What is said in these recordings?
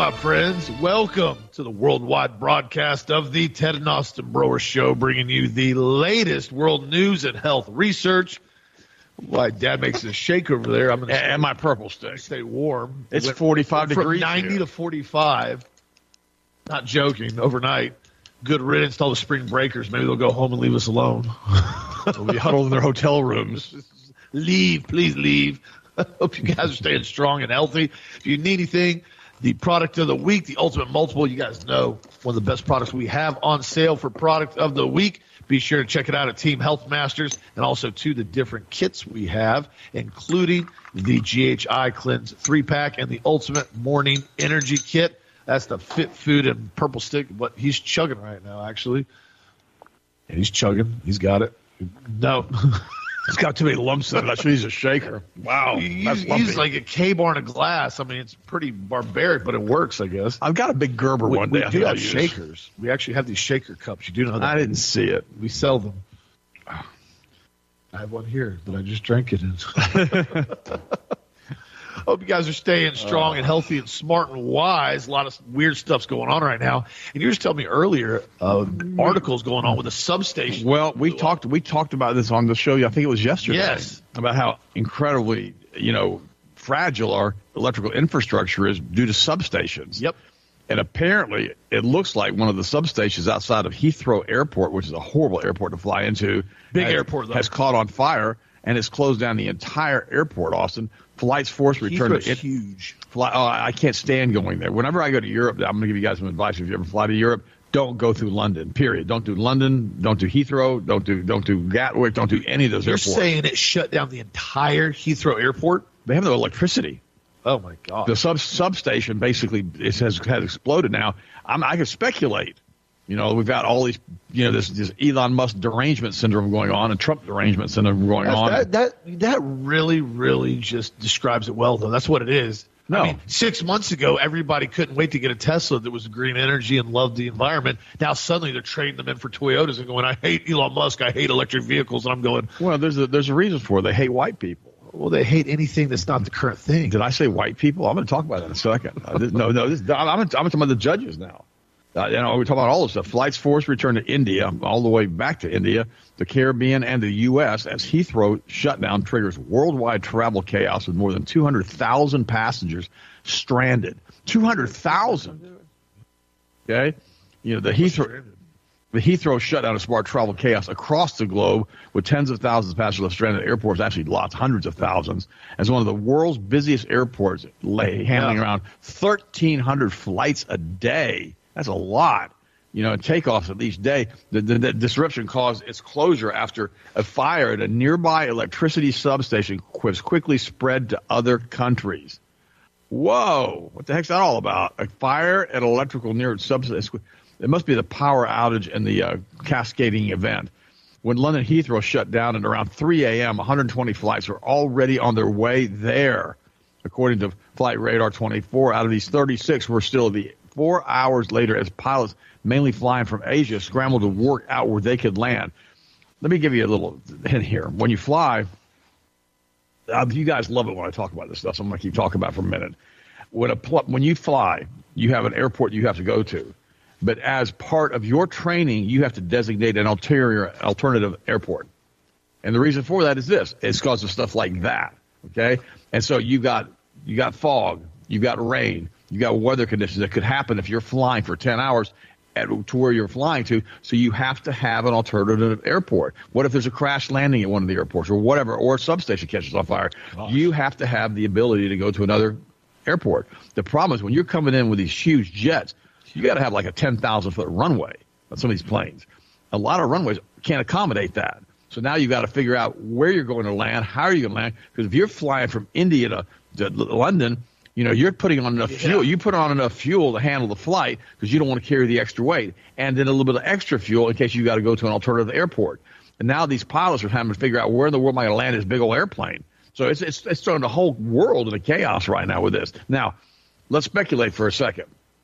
my friends. Welcome to the worldwide broadcast of the Ted and Austin Broer Show, bringing you the latest world news and health research. Why Dad makes a shake over there. I'm going to and my purple stick. Stay warm. It's 45 degrees. From 90 to 45. Not joking. Overnight. Good riddance to all the spring breakers. Maybe they'll go home and leave us alone. They'll be huddled in their hotel rooms. Leave. Please leave. I hope you guys are staying strong and healthy. If you need anything, the product of the week, the Ultimate Multiple, you guys know one of the best products we have on sale for product of the week. Be sure to check it out at Team Health Masters, and also the different kits we have, including the GHI Cleanse 3-pack and the Ultimate Morning Energy Kit. That's the Fit Food and Purple Stick. What he's chugging right now, actually. And he's chugging. He's got it. No. It's got too many lumps in it. I should use a shaker. Wow. He's like a K-bar in a glass. I mean, it's pretty barbaric, but it works, I guess. I've got a big Gerber one day. We do have shakers. We actually have these shaker cups. You do know that? I didn't see it. We sell them. I have one here that I just drank it in. Hope you guys are staying strong and healthy and smart and wise. A lot of weird stuff's going on right now. And you were just telling me earlier articles going on with the substation. Well, we talked about this on the show. I think it was yesterday. Yes. About how incredibly, fragile our electrical infrastructure is due to substations. Yep. And apparently, it looks like one of the substations outside of Heathrow Airport, which is a horrible airport to fly into, airport, though, has caught on fire, and it's closed down the entire airport, Austin. Flights forced return to it. Huge. I can't stand going there. Whenever I go to Europe, I'm going to give you guys some advice. If you ever fly to Europe, don't go through London. Period. Don't do London. Don't do Heathrow. Don't do Gatwick. Don't do any of those airports. You're saying it shut down the entire Heathrow Airport? They have no electricity. Oh my God. The substation basically has exploded now. I can speculate. We've got all these, this Elon Musk derangement syndrome going on and Trump derangement syndrome going on. That really, really just describes it well, though. That's what it is. No. I mean, 6 months ago, everybody couldn't wait to get a Tesla that was green energy and loved the environment. Now suddenly they're trading them in for Toyotas and going, I hate Elon Musk. I hate electric vehicles. And I'm going, well, there's a reason for it. They hate white people. Well, they hate anything that's not the current thing. Did I say white people? I'm going to talk about that in a second. I'm talking about the judges now. We're talking about all this stuff. Flights forced return to India, all the way back to India, the Caribbean, and the U.S. as Heathrow shutdown triggers worldwide travel chaos with more than 200,000 passengers stranded. 200,000. Okay? The Heathrow shutdown has sparked travel chaos across the globe with tens of thousands of passengers stranded at airports, actually lots, hundreds of thousands, as one of the world's busiest airports handling around 1,300 flights a day. That's a lot, and takeoffs at each day. The disruption caused its closure after a fire at a nearby electricity substation was quickly spread to other countries. Whoa, what the heck's that all about? A fire at an electrical near substation. It must be the power outage and the cascading event. When London Heathrow shut down at around 3 a.m., 120 flights were already on their way there. According to Flight Radar 24, out of these 36 were still 4 hours later as pilots, mainly flying from Asia, scrambled to work out where they could land. Let me give you a little hint here. When you fly, you guys love it when I talk about this stuff, so I'm going to keep talking about it for a minute. When you fly, you have an airport you have to go to. But as part of your training, you have to designate an alternative airport. And the reason for that is this. It's because of stuff like that, okay? And so you got fog, you got rain, you got weather conditions that could happen if you're flying for 10 hours to where you're flying to. So you have to have an alternative airport. What if there's a crash landing at one of the airports or whatever, or a substation catches on fire? Gosh. You have to have the ability to go to another airport. The problem is when you're coming in with these huge jets, you got to have like a 10,000-foot runway on some of these planes. A lot of runways can't accommodate that. So now you got to figure out where you're going to land, how are you going to land? Because if you're flying from India to London, you're putting on enough fuel. You put on enough fuel to handle the flight because you don't want to carry the extra weight. And then a little bit of extra fuel in case you got to go to an alternative airport. And now these pilots are having to figure out where in the world am I going to land this big old airplane. So it's throwing the whole world into chaos right now with this. Now, let's speculate for a second.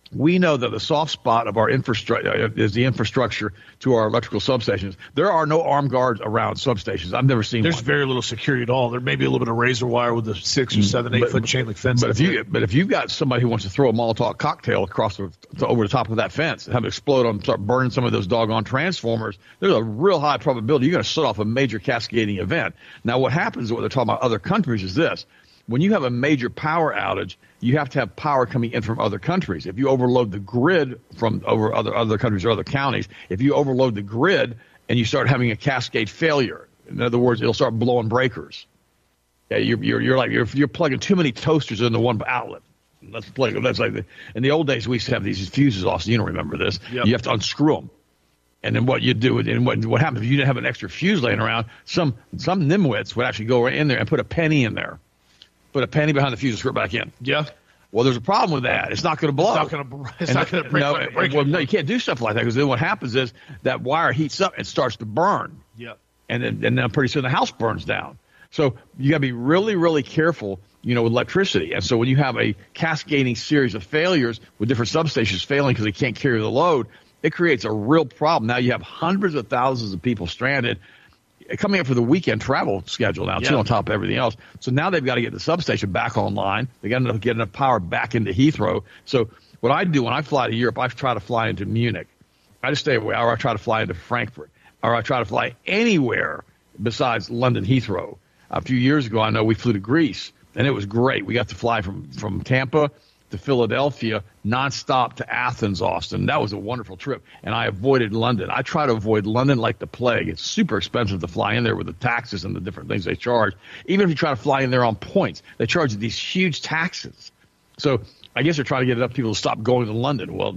we know that the soft spot of our infrastructure is the infrastructure to our electrical substations. There are no armed guards around substations. I've never seen There's one. very little security at all. There may be a little bit of razor wire with a 6 or 7, 8 foot chain link fence. But if you've got somebody who wants to throw a Molotov cocktail across over the top of that fence and have it explode and start burning some of those doggone transformers, there's a real high probability you're going to set off a major cascading event. Now, what happens, what they're talking about other countries, is this. When you have a major power outage, you have to have power coming in from other countries. If you overload the grid from over other countries or other counties, if you overload the grid and you start having a cascade failure, in other words, it'll start blowing breakers. Yeah, you're plugging too many toasters into one outlet. That's like in the old days we used to have these fuses, Austin. You don't remember this. Yep. You have to unscrew them. And then what you do, and what happens if you didn't have an extra fuse laying around? Some nimwits would actually go in there and put a penny in there. Put a penny behind the fuse and screw it back in. Yeah. Well, there's a problem with that. It's not going to blow. It's not going to break. No, you can't do stuff like that because then what happens is that wire heats up and starts to burn. Yeah. And then pretty soon the house burns down. So you got to be really, really careful, with electricity. And so when you have a cascading series of failures with different substations failing because they can't carry the load, it creates a real problem. Now you have hundreds of thousands of people stranded. Coming up for the weekend travel schedule now, too, on top of everything else. So now they've got to get the substation back online. They got to get enough power back into Heathrow. So what I do when I fly to Europe, I try to fly into Munich. I just stay away, or I try to fly into Frankfurt, or I try to fly anywhere besides London Heathrow. A few years ago, I know we flew to Greece, and it was great. We got to fly from Tampa to Philadelphia, nonstop to Athens, Austin. That was a wonderful trip, and I avoided London. I try to avoid London like the plague. It's super expensive to fly in there with the taxes and the different things they charge. Even if you try to fly in there on points, they charge these huge taxes. So I guess they're trying to get enough people to stop going to London. Well,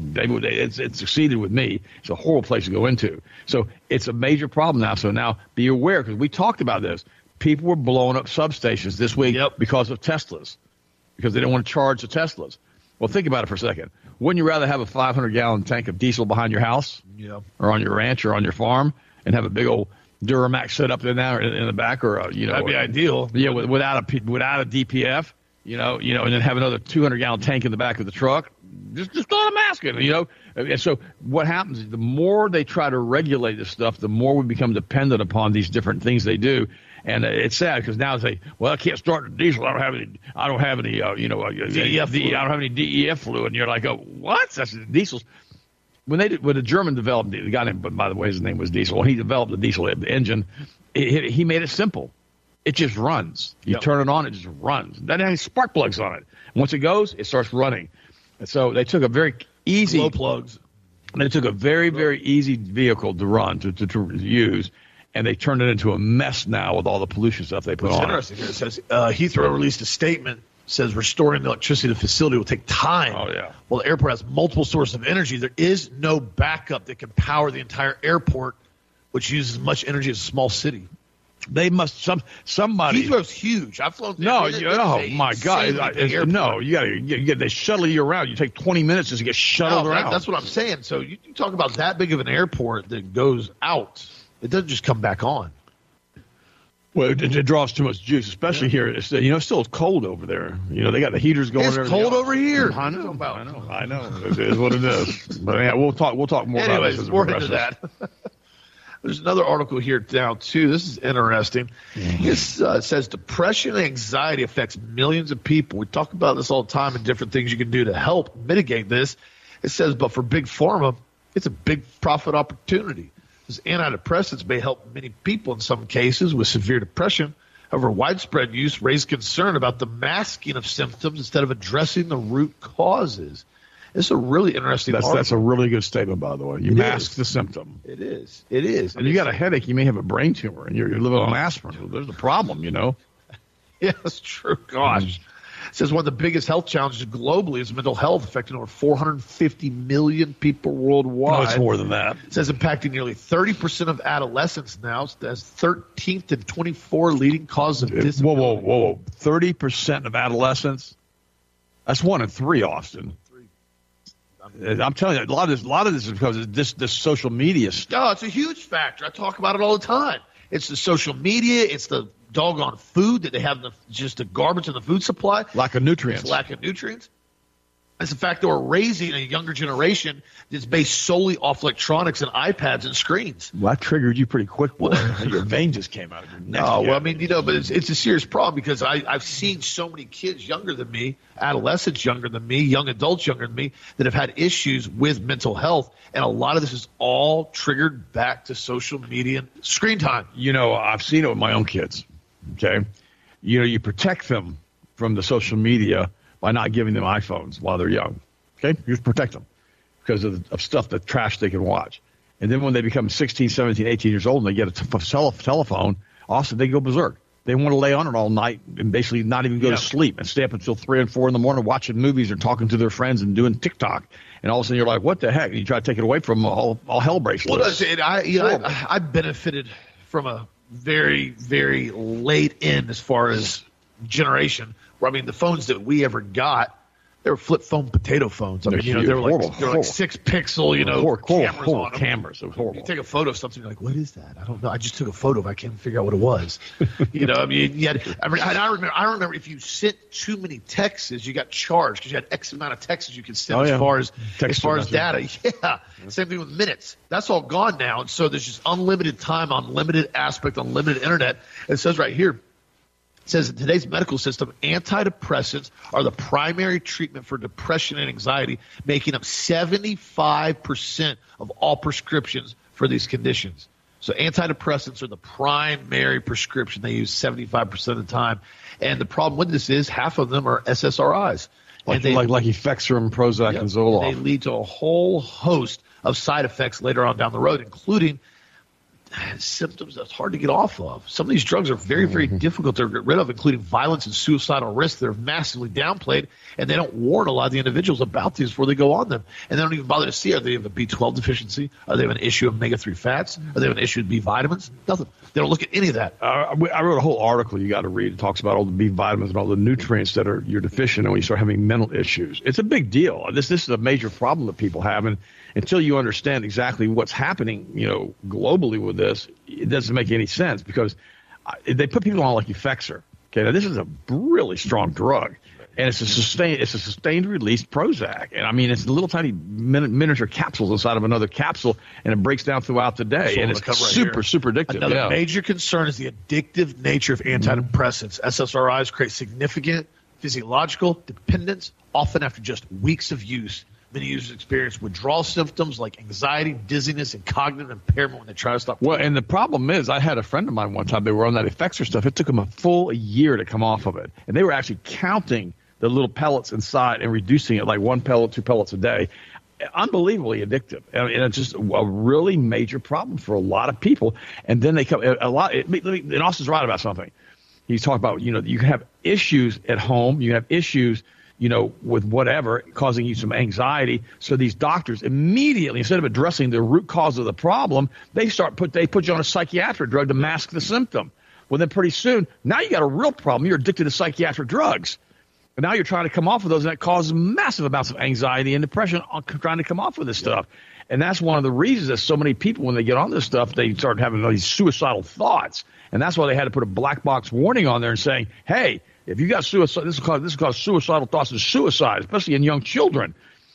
it succeeded with me. It's a horrible place to go into. So it's a major problem now. So now be aware, because we talked about this. People were blowing up substations this week because of Teslas, because they didn't want to charge the Teslas. Well, think about it for a second. Wouldn't you rather have a 500-gallon tank of diesel behind your house or on your ranch or on your farm and have a big old Duramax set up in there in the back, or that'd be ideal. Yeah, without a DPF, and then have another 200-gallon tank in the back of the truck. Just throw a mask in, And so what happens is the more they try to regulate this stuff, the more we become dependent upon these different things they do. And it's sad because now they say, well, I can't start the diesel. I don't have any DEF fluid. And you're like, oh, what? That's diesels. When the German developed, the guy named, by the way, his name was Diesel. When he developed the diesel engine, he made it simple. It just runs. You turn it on, it just runs. It doesn't have any spark plugs on it. Once it goes, it starts running. And so they took a very easy glow plugs. They took a very, very easy vehicle to run to use. And they turned it into a mess now with all the pollution stuff they put on. It's interesting here. It says Heathrow released a statement, says restoring the electricity to the facility will take time. Oh, yeah. Well, the airport has multiple sources of energy. There is no backup that can power the entire airport, which uses as much energy as a small city. They must somebody. Heathrow's huge. I've flown. No, oh my God! No, you get they shuttle you around. You take 20 minutes just to get shuttled around. That's what I'm saying. So you talk about that big of an airport that goes out. It doesn't just come back on. Well, it draws too much juice, especially here. It's still cold over there. They got the heaters going. It's cold over here. I know. It is what it is. But yeah, we'll talk more about this as more into that. There's another article here now too. This is interesting. It says depression and anxiety affects millions of people. We talk about this all the time and different things you can do to help mitigate this. It says, but for Big Pharma, it's a big profit opportunity. Antidepressants may help many people in some cases with severe depression. However, widespread use raised concern about the masking of symptoms instead of addressing the root causes. It's a really interesting article. That's a really good statement, by the way. You mask the symptom. It is. And you got a headache, you may have a brain tumor, and you're living on aspirin. So there's a problem, Yeah, that's true. Gosh. It says one of the biggest health challenges globally is mental health, affecting over 450 million people worldwide. No, it's more than that. It says impacting nearly 30% of adolescents now. That's 13th and 24 leading cause of disability. Whoa. 30% of adolescents? That's 1 in 3, Austin. I'm telling you, a lot of this is because of this social media stuff. Oh, it's a huge factor. I talk about it all the time. It's the social media. It's the doggone food that they have, just the garbage in the food supply. Lack of nutrients. Lack of nutrients. It's the fact that we're raising a younger generation that's based solely off electronics and iPads and screens. Well, that triggered you pretty quick, boy. Your vein just came out of your neck. No, well, I mean, but it's a serious problem because I've seen so many kids younger than me, adolescents younger than me, young adults younger than me that have had issues with mental health. And a lot of this is all triggered back to social media and screen time. I've seen it with my own kids, okay? You protect them from the social media by not giving them iPhones while they're young, okay? You just protect them because of stuff, the trash they can watch. And then when they become 16, 17, 18 years old and they get a telephone, also they go berserk. They want to lay on it all night and basically not even go to sleep and stay up until 3 and 4 in the morning watching movies or talking to their friends and doing TikTok. And all of a sudden you're like, what the heck? And you try to take it away from them, all hell breaks loose. I benefited from a very, very late end as far as generation. Where, I mean, the phones that we ever got, they were flip phone potato phones. I mean, they were like 6 pixel, cameras on them. Cameras. It was horrible. You take a photo of something, you're like, what is that? I don't know. I just took a photo, but I can't figure out what it was. I mean, I remember if you sent too many texts, you got charged because you had X amount of texts you could send as far as data. Yeah. Same thing with minutes. That's all gone now. And so there's just unlimited time, unlimited aspect, unlimited internet. It says right here, it says in today's medical system, antidepressants are the primary treatment for depression and anxiety, making up 75% of all prescriptions for these conditions. So antidepressants are the primary prescription they use 75% of the time. And the problem with this is half of them are SSRIs. Like Effexor, Prozac, and Zoloft. They lead to a whole host of side effects later on down the road, including symptoms that's hard to get off of. Some of these drugs are very, very difficult to get rid of, including violence and suicidal risks that are massively downplayed, and they don't warn a lot of the individuals about these before they go on them. And they don't even bother to see, are they have a B12 deficiency? Are they have an issue of omega-3 fats? Are they have an issue with B vitamins? Nothing. They don't look at any of that. I wrote a whole article you got to read. It talks about all the B vitamins and all the nutrients that you're deficient in when you start having mental issues. It's a big deal. This is a major problem that people have, and until you understand exactly what's happening, globally with this, it doesn't make any sense because they put people on like Effexor. Okay, now this is a really strong drug, and it's a sustained release Prozac, and I mean it's little tiny miniature capsules inside of another capsule, and it breaks down throughout the day, and it's super addictive. Another major concern is the addictive nature of antidepressants. SSRIs create significant physiological dependence, often after just weeks of use. Many users experience withdrawal symptoms like anxiety, dizziness, and cognitive impairment when they try to stop. Well, and the problem is, I had a friend of mine one time. They were on that Effexor stuff. It took them a full year to come off of it, and they were actually counting the little pellets inside and reducing it like 1 pellet, 2 pellets a day. Unbelievably addictive, and it's just a really major problem for a lot of people. And then they come a lot. And Austin's right about something. He's talking about you can have issues at home. You have issues. With whatever, causing you some anxiety. So these doctors immediately, instead of addressing the root cause of the problem, they put you on a psychiatric drug to mask the symptom. Well, then pretty soon, now you got a real problem. You're addicted to psychiatric drugs. And now you're trying to come off of those, and that causes massive amounts of anxiety and depression on trying to come off of this stuff. And that's one of the reasons that so many people, when they get on this stuff, they start having these suicidal thoughts. And that's why they had to put a black box warning on there and saying, hey, if you got suicide, this will cause suicidal thoughts and suicide, especially in young children.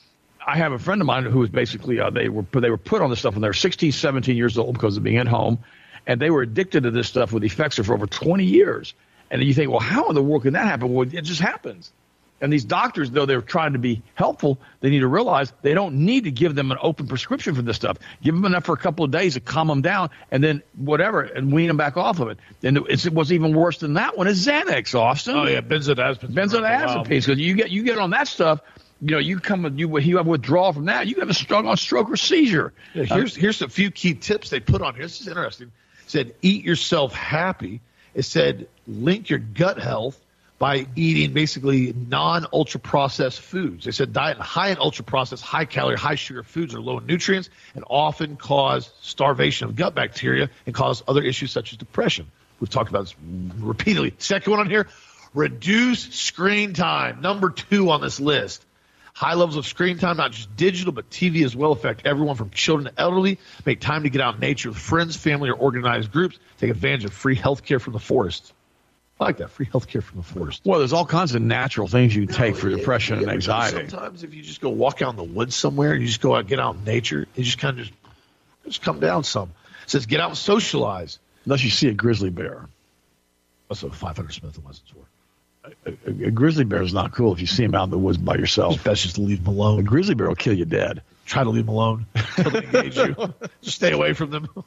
I have a friend of mine who was basically they were put on this stuff when they were 16, 17 years old because of being at home, and they were addicted to this stuff with Effexor for over 20 years. And you think, well, how in the world can that happen? Well, it just happens. And these doctors, though they're trying to be helpful, they need to realize they don't need to give them an open prescription for this stuff. Give them enough for a couple of days to calm them down, and then whatever, and wean them back off of it. And it was even worse than that one is Xanax, Austin. Oh yeah, benzodiazepines. Benzodiazepines, because you get on that stuff. You have withdrawal from that. You have a stroke or seizure. Yeah, here's a few key tips they put on here. This is interesting. It said, eat yourself happy. It said, link your gut health by eating basically non-ultra-processed foods. They said diet high in ultra-processed, high-calorie, high-sugar foods are low in nutrients and often cause starvation of gut bacteria and cause other issues such as depression. We've talked about this repeatedly. Second one on here, reduce screen time. Number 2 on this list. High levels of screen time, not just digital, but TV as well, affect everyone from children to elderly. Make time to get out in nature with friends, family, or organized groups. Take advantage of free health care from the forest. I like that. Free healthcare from the forest. Well, there's all kinds of natural things you can take for depression and anxiety. Sometimes if you just go walk out in the woods somewhere and you just go out, get out in nature, you just kind of just come down some. It says get out and socialize. Unless you see a grizzly bear. That's what 500 Smith and Wesson's for. A grizzly bear is not cool if you see him out in the woods by yourself. It's best just to leave them alone. A grizzly bear will kill you dead. Try to leave them alone until they engage you. Just stay away from them.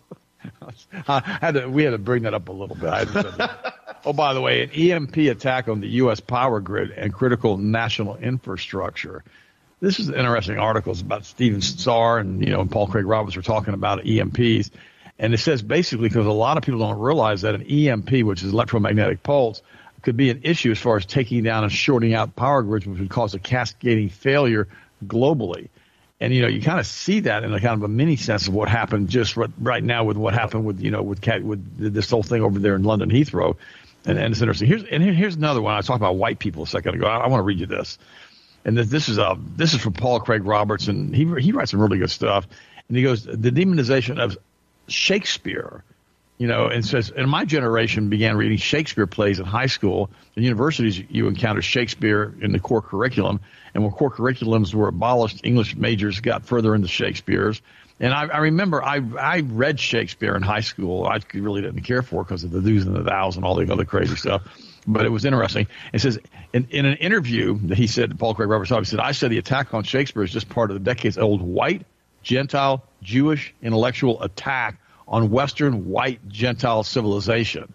We had to bring that up a little bit. I hadn't said that. Oh, by the way, an EMP attack on the U.S. power grid and critical national infrastructure. This is an interesting article. It's about Stephen Starr and Paul Craig Roberts were talking about EMPs. And it says basically because a lot of people don't realize that an EMP, which is electromagnetic pulse, could be an issue as far as taking down and shorting out power grids, which would cause a cascading failure globally. And, you kind of see that in a kind of a mini sense of what happened just right now with what happened with this whole thing over there in London Heathrow. And it's interesting. Here's another one. I was talking about white people a second ago. I want to read you this. And this is from Paul Craig Roberts, and he writes some really good stuff. And he goes, the demonization of Shakespeare, and says, in my generation began reading Shakespeare plays in high school. In universities, you encounter Shakespeare in the core curriculum. And when core curriculums were abolished, English majors got further into Shakespeare's. And I remember I read Shakespeare in high school. I really didn't care for it because of the do's and the thous and all the other crazy stuff. But it was interesting. It says, in an interview that he said, Paul Craig Roberts, he said, I said the attack on Shakespeare is just part of the decades-old white, Gentile, Jewish intellectual attack on Western white Gentile civilization.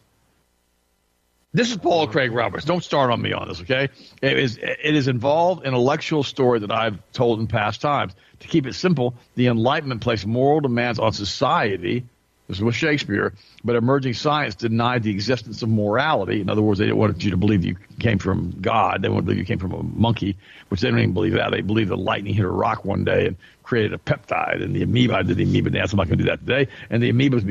This is Paul Craig Roberts. Don't start on me on this, okay? It is involved intellectual story that I've told in past times. To keep it simple, the Enlightenment placed moral demands on society. This was Shakespeare, but emerging science denied the existence of morality. In other words, they didn't want you to believe you came from God. They wanted to believe you came from a monkey, which they don't even believe that. They believe the lightning hit a rock one day and created a peptide, and the amoeba did the amoeba dance. I'm not going to do that today. And the amoebas,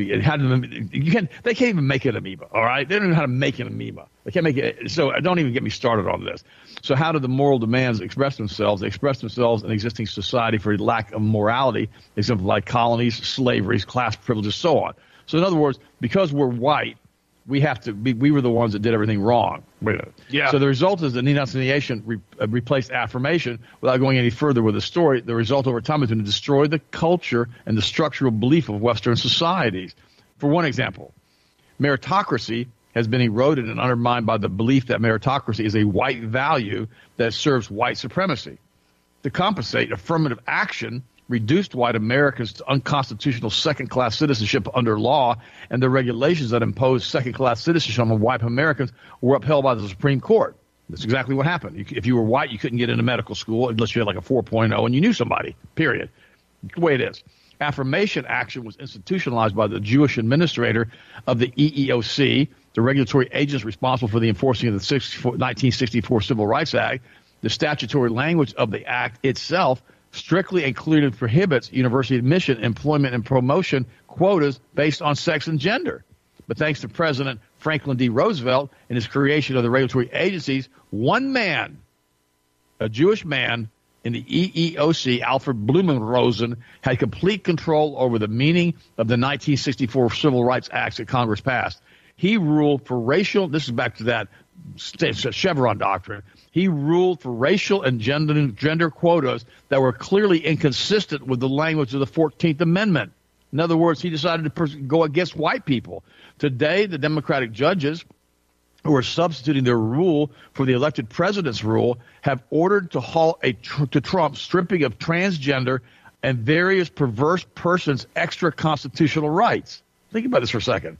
they can't even make an amoeba, all right? They don't know how to make an amoeba. They can't make it. So don't even get me started on this. So how do the moral demands express themselves? They express themselves in existing society for lack of morality, example like colonies, slavery, class privileges, so on. So in other words, because we're white, we were the ones that did everything wrong. Yeah. So the result is that denunciation replaced affirmation. Without going any further with the story, the result over time has been to destroy the culture and the structural belief of Western societies. For one example, meritocracy has been eroded and undermined by the belief that meritocracy is a white value that serves white supremacy. To compensate, affirmative action reduced white Americans to unconstitutional second-class citizenship under law, and the regulations that imposed second-class citizenship on white Americans were upheld by the Supreme Court. That's exactly what happened. If you were white, you couldn't get into medical school unless you had like a 4.0 and you knew somebody, period. The way it is. Affirmation action was institutionalized by the Jewish administrator of the EEOC, the regulatory agents responsible for the enforcing of the 1964 Civil Rights Act. The statutory language of the act itself strictly and clearly prohibits university admission, employment, and promotion quotas based on sex and gender. But thanks to President Franklin D. Roosevelt and his creation of the regulatory agencies, one man, a Jewish man in the EEOC, Alfred Blumenrosen, had complete control over the meaning of the 1964 Civil Rights Acts that Congress passed. He ruled for racial, this is back to that Chevron doctrine, he ruled for racial and gender quotas that were clearly inconsistent with the language of the 14th Amendment. In other words, he decided to go against white people. Today, the Democratic judges who are substituting their rule for the elected president's rule have ordered to halt to Trump stripping of transgender and various perverse persons' extra constitutional rights. Think about this for a second.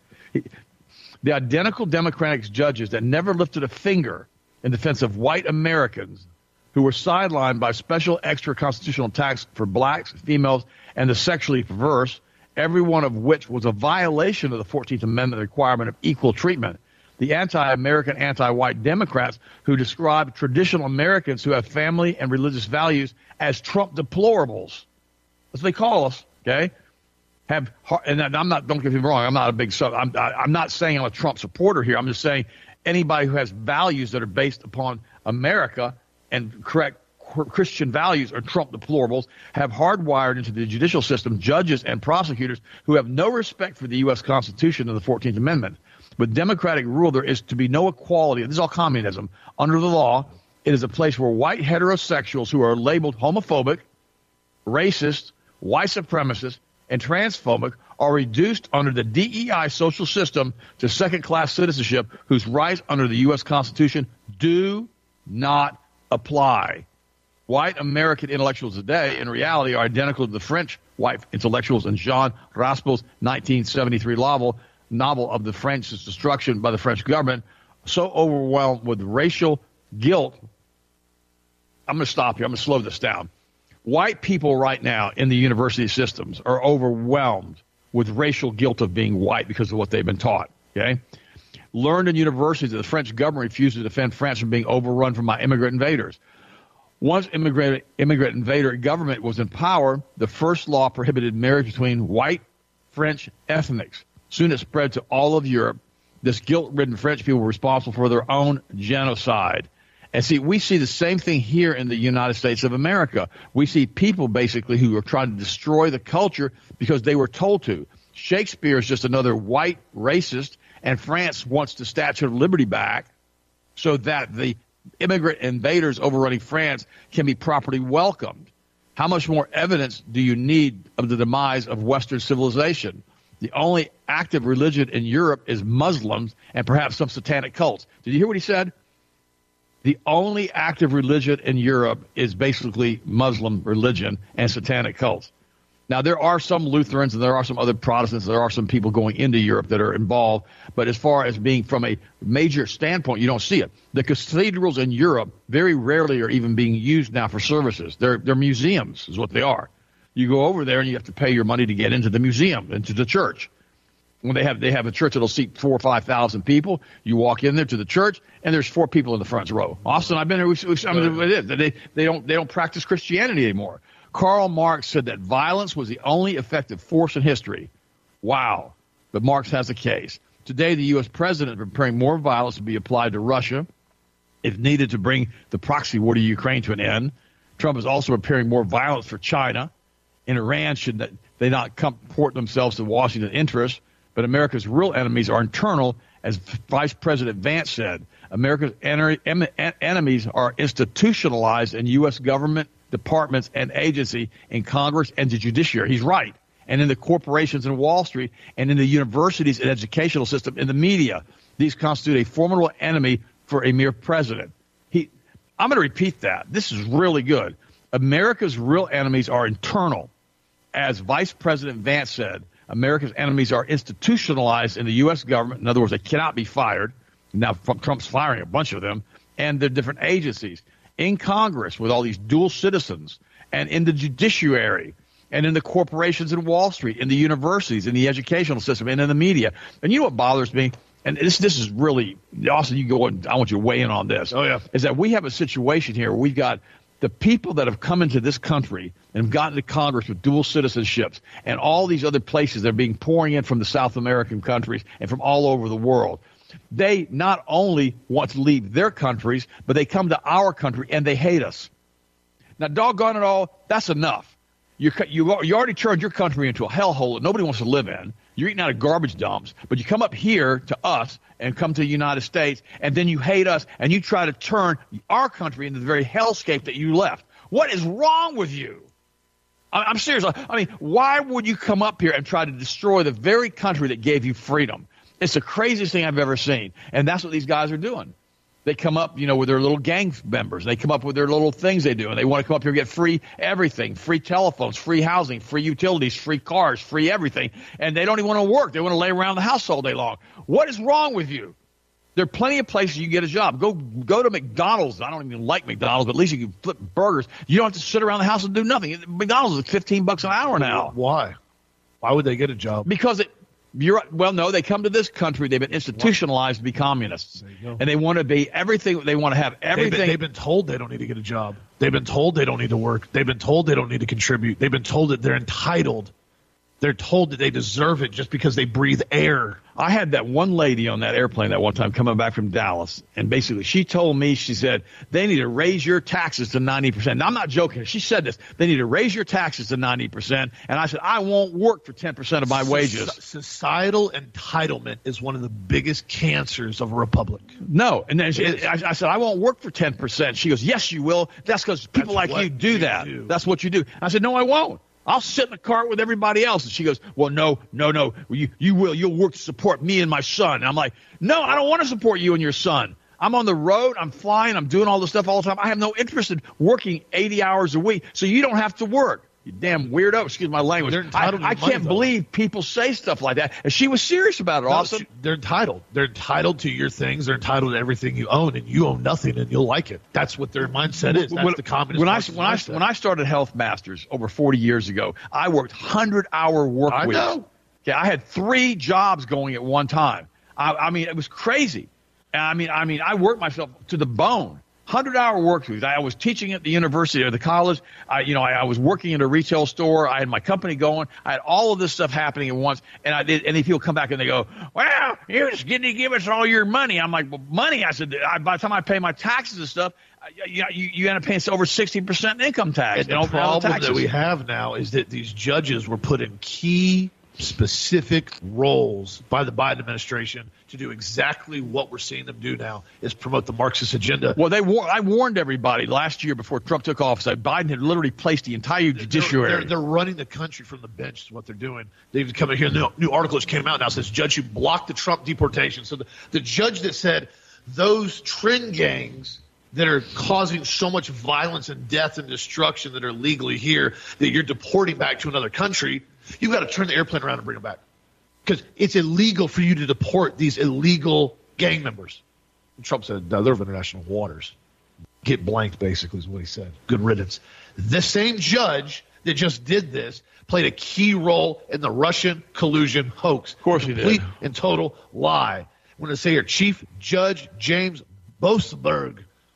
The identical Democratic judges that never lifted a finger in defense of white Americans who were sidelined by special extra constitutional attacks for blacks, females, and the sexually perverse, every one of which was a violation of the 14th Amendment requirement of equal treatment. The anti-American, anti-white Democrats who describe traditional Americans who have family and religious values as Trump deplorables. That's what they call us, okay? And I'm not, don't get me wrong, I'm not a big, I'm not saying I'm a Trump supporter here. I'm just saying anybody who has values that are based upon America and correct Christian values are Trump deplorables, have hardwired into the judicial system judges and prosecutors who have no respect for the U.S. Constitution and the 14th Amendment. With democratic rule, there is to be no equality. This is all communism. Under the law, it is a place where white heterosexuals who are labeled homophobic, racist, white supremacist, and transphobic are reduced under the DEI social system to second-class citizenship whose rights under the U.S. Constitution do not apply. White American intellectuals today, in reality, are identical to the French white intellectuals in Jean Raspail's 1973 novel of the French's destruction by the French government, so overwhelmed with racial guilt. I'm going to stop here. I'm going to slow this down. White people right now in the university systems are overwhelmed with racial guilt of being white because of what they've been taught. Okay, learned in universities that the French government refused to defend France from being overrun by immigrant invaders. Once immigrant invader government was in power, the first law prohibited marriage between white French ethnics. Soon it spread to all of Europe. This guilt-ridden French people were responsible for their own genocide. And see, we see the same thing here in the United States of America. We see people basically who are trying to destroy the culture because they were told to. Shakespeare is just another white racist, and France wants the Statue of Liberty back so that the immigrant invaders overrunning France can be properly welcomed. How much more evidence do you need of the demise of Western civilization? The only active religion in Europe is Muslims and perhaps some satanic cults. Did you hear what he said? The only active religion in Europe is basically Muslim religion and satanic cults. Now, there are some Lutherans and there are some other Protestants. There are some people going into Europe that are involved. But as far as being from a major standpoint, you don't see it. The cathedrals in Europe very rarely are even being used now for services. They're museums is what they are. You go over there and you have to pay your money to get into the museum, into the church. When they have a church that'll seat 4,000 or 5,000 people, you walk in there to the church and there's 4 people in the front row. Austin, I've been there. They don't practice Christianity anymore. Karl Marx said that violence was the only effective force in history. Wow. But Marx has a case. Today, the U.S. president is preparing more violence to be applied to Russia if needed to bring the proxy war to Ukraine to an end. Trump is also preparing more violence for China. In Iran, should they not comport themselves to Washington interests? But America's real enemies are internal, as Vice President Vance said. America's enemies are institutionalized in U.S. government, departments, and agency, in Congress and the judiciary. He's right. And in the corporations in Wall Street, and in the universities and educational system, in the media. These constitute a formidable enemy for a mere president. I'm going to repeat that. This is really good. America's real enemies are internal. As Vice President Vance said, America's enemies are institutionalized in the U.S. government. In other words, they cannot be fired. Now, Trump's firing a bunch of them, and the different agencies. In Congress, with all these dual citizens, and in the judiciary, and in the corporations in Wall Street, in the universities, in the educational system, and in the media. And you know what bothers me? And this is really, Austin, you go and I want you to weigh in on this. Oh, yeah. Is that we have a situation here where we've got the people that have come into this country and have gotten to Congress with dual citizenships and all these other places that are being pouring in from the South American countries and from all over the world. They not only want to leave their countries, but they come to our country and they hate us. Now, doggone it all, that's enough. You already turned your country into a hellhole that nobody wants to live in. You're eating out of garbage dumps, but you come up here to us and come to the United States, and then you hate us, and you try to turn our country into the very hellscape that you left. What is wrong with you? I'm serious. I mean, why would you come up here and try to destroy the very country that gave you freedom? It's the craziest thing I've ever seen, and that's what these guys are doing. They come up, with their little gang members. They come up with their little things they do, and they want to come up here and get free everything, free telephones, free housing, free utilities, free cars, free everything. And they don't even want to work. They want to lay around the house all day long. What is wrong with you? There are plenty of places you can get a job. Go to McDonald's. I don't even like McDonald's, but at least you can flip burgers. You don't have to sit around the house and do nothing. McDonald's is $15 an hour now. Why? Why would they get a job? Because no, they come to this country. They've been institutionalized to be communists. And they want to be everything. They want to have everything. They've been told they don't need to get a job. They've been told they don't need to work. They've been told they don't need to contribute. They've been told that they're entitled They're told that they deserve it just because they breathe air. I had that one lady on that airplane that one time coming back from Dallas, and basically she told me, she said, they need to raise your taxes to 90%. Now, I'm not joking. She said this. They need to raise your taxes to 90%. And I said, I won't work for 10% of my wages. Societal entitlement is one of the biggest cancers of a republic. No. And then I said, I won't work for 10%. She goes, yes, you will. That's because people like you do that. That's what you do. I said, no, I won't. I'll sit in the cart with everybody else. And she goes, well, no. You will. You'll work to support me and my son. And I'm like, no, I don't want to support you and your son. I'm on the road. I'm flying. I'm doing all this stuff all the time. I have no interest in working 80 hours a week, so you don't have to work. You damn weirdo. Excuse my language. I can't believe people say stuff like that. And she was serious about it, Austin. They're entitled. They're entitled to your things. They're entitled to everything you own, and you own nothing, and you'll like it. That's what their mindset is. That's the communist mindset. When I started Health Masters over 40 years ago, I worked 100-hour work weeks. I know. Okay, I had 3 jobs going at one time. I mean, it was crazy. I mean, I worked myself to the bone. 100-hour work weeks. I was teaching at the university or the college. I was working in a retail store. I had my company going. I had all of this stuff happening at once. And these people come back and they go, well, you're just getting to give us all your money. I'm like, well, money? I said, by the time I pay my taxes and stuff, you end up paying over 60% income tax. And the problem that we have now is that these judges were put in key specific roles by the Biden administration to do exactly what we're seeing them do now, is promote the Marxist agenda. Well, I warned everybody last year before Trump took office that Biden had literally placed the entire judiciary. They're running the country from the bench is what they're doing. They've come in here. New article just came out now, says judge who blocked the Trump deportation. So the judge that said those trend gangs that are causing so much violence and death and destruction that are legally here that you're deporting back to another country, you've got to turn the airplane around and bring them back. Because it's illegal for you to deport these illegal gang members. And Trump said, no, they're of international waters. Get blanked, basically, is what he said. Good riddance. The same judge that just did this played a key role in the Russian collusion hoax. Of course he did. Complete and total lie. I'm going to say here, Chief Judge James Boasberg.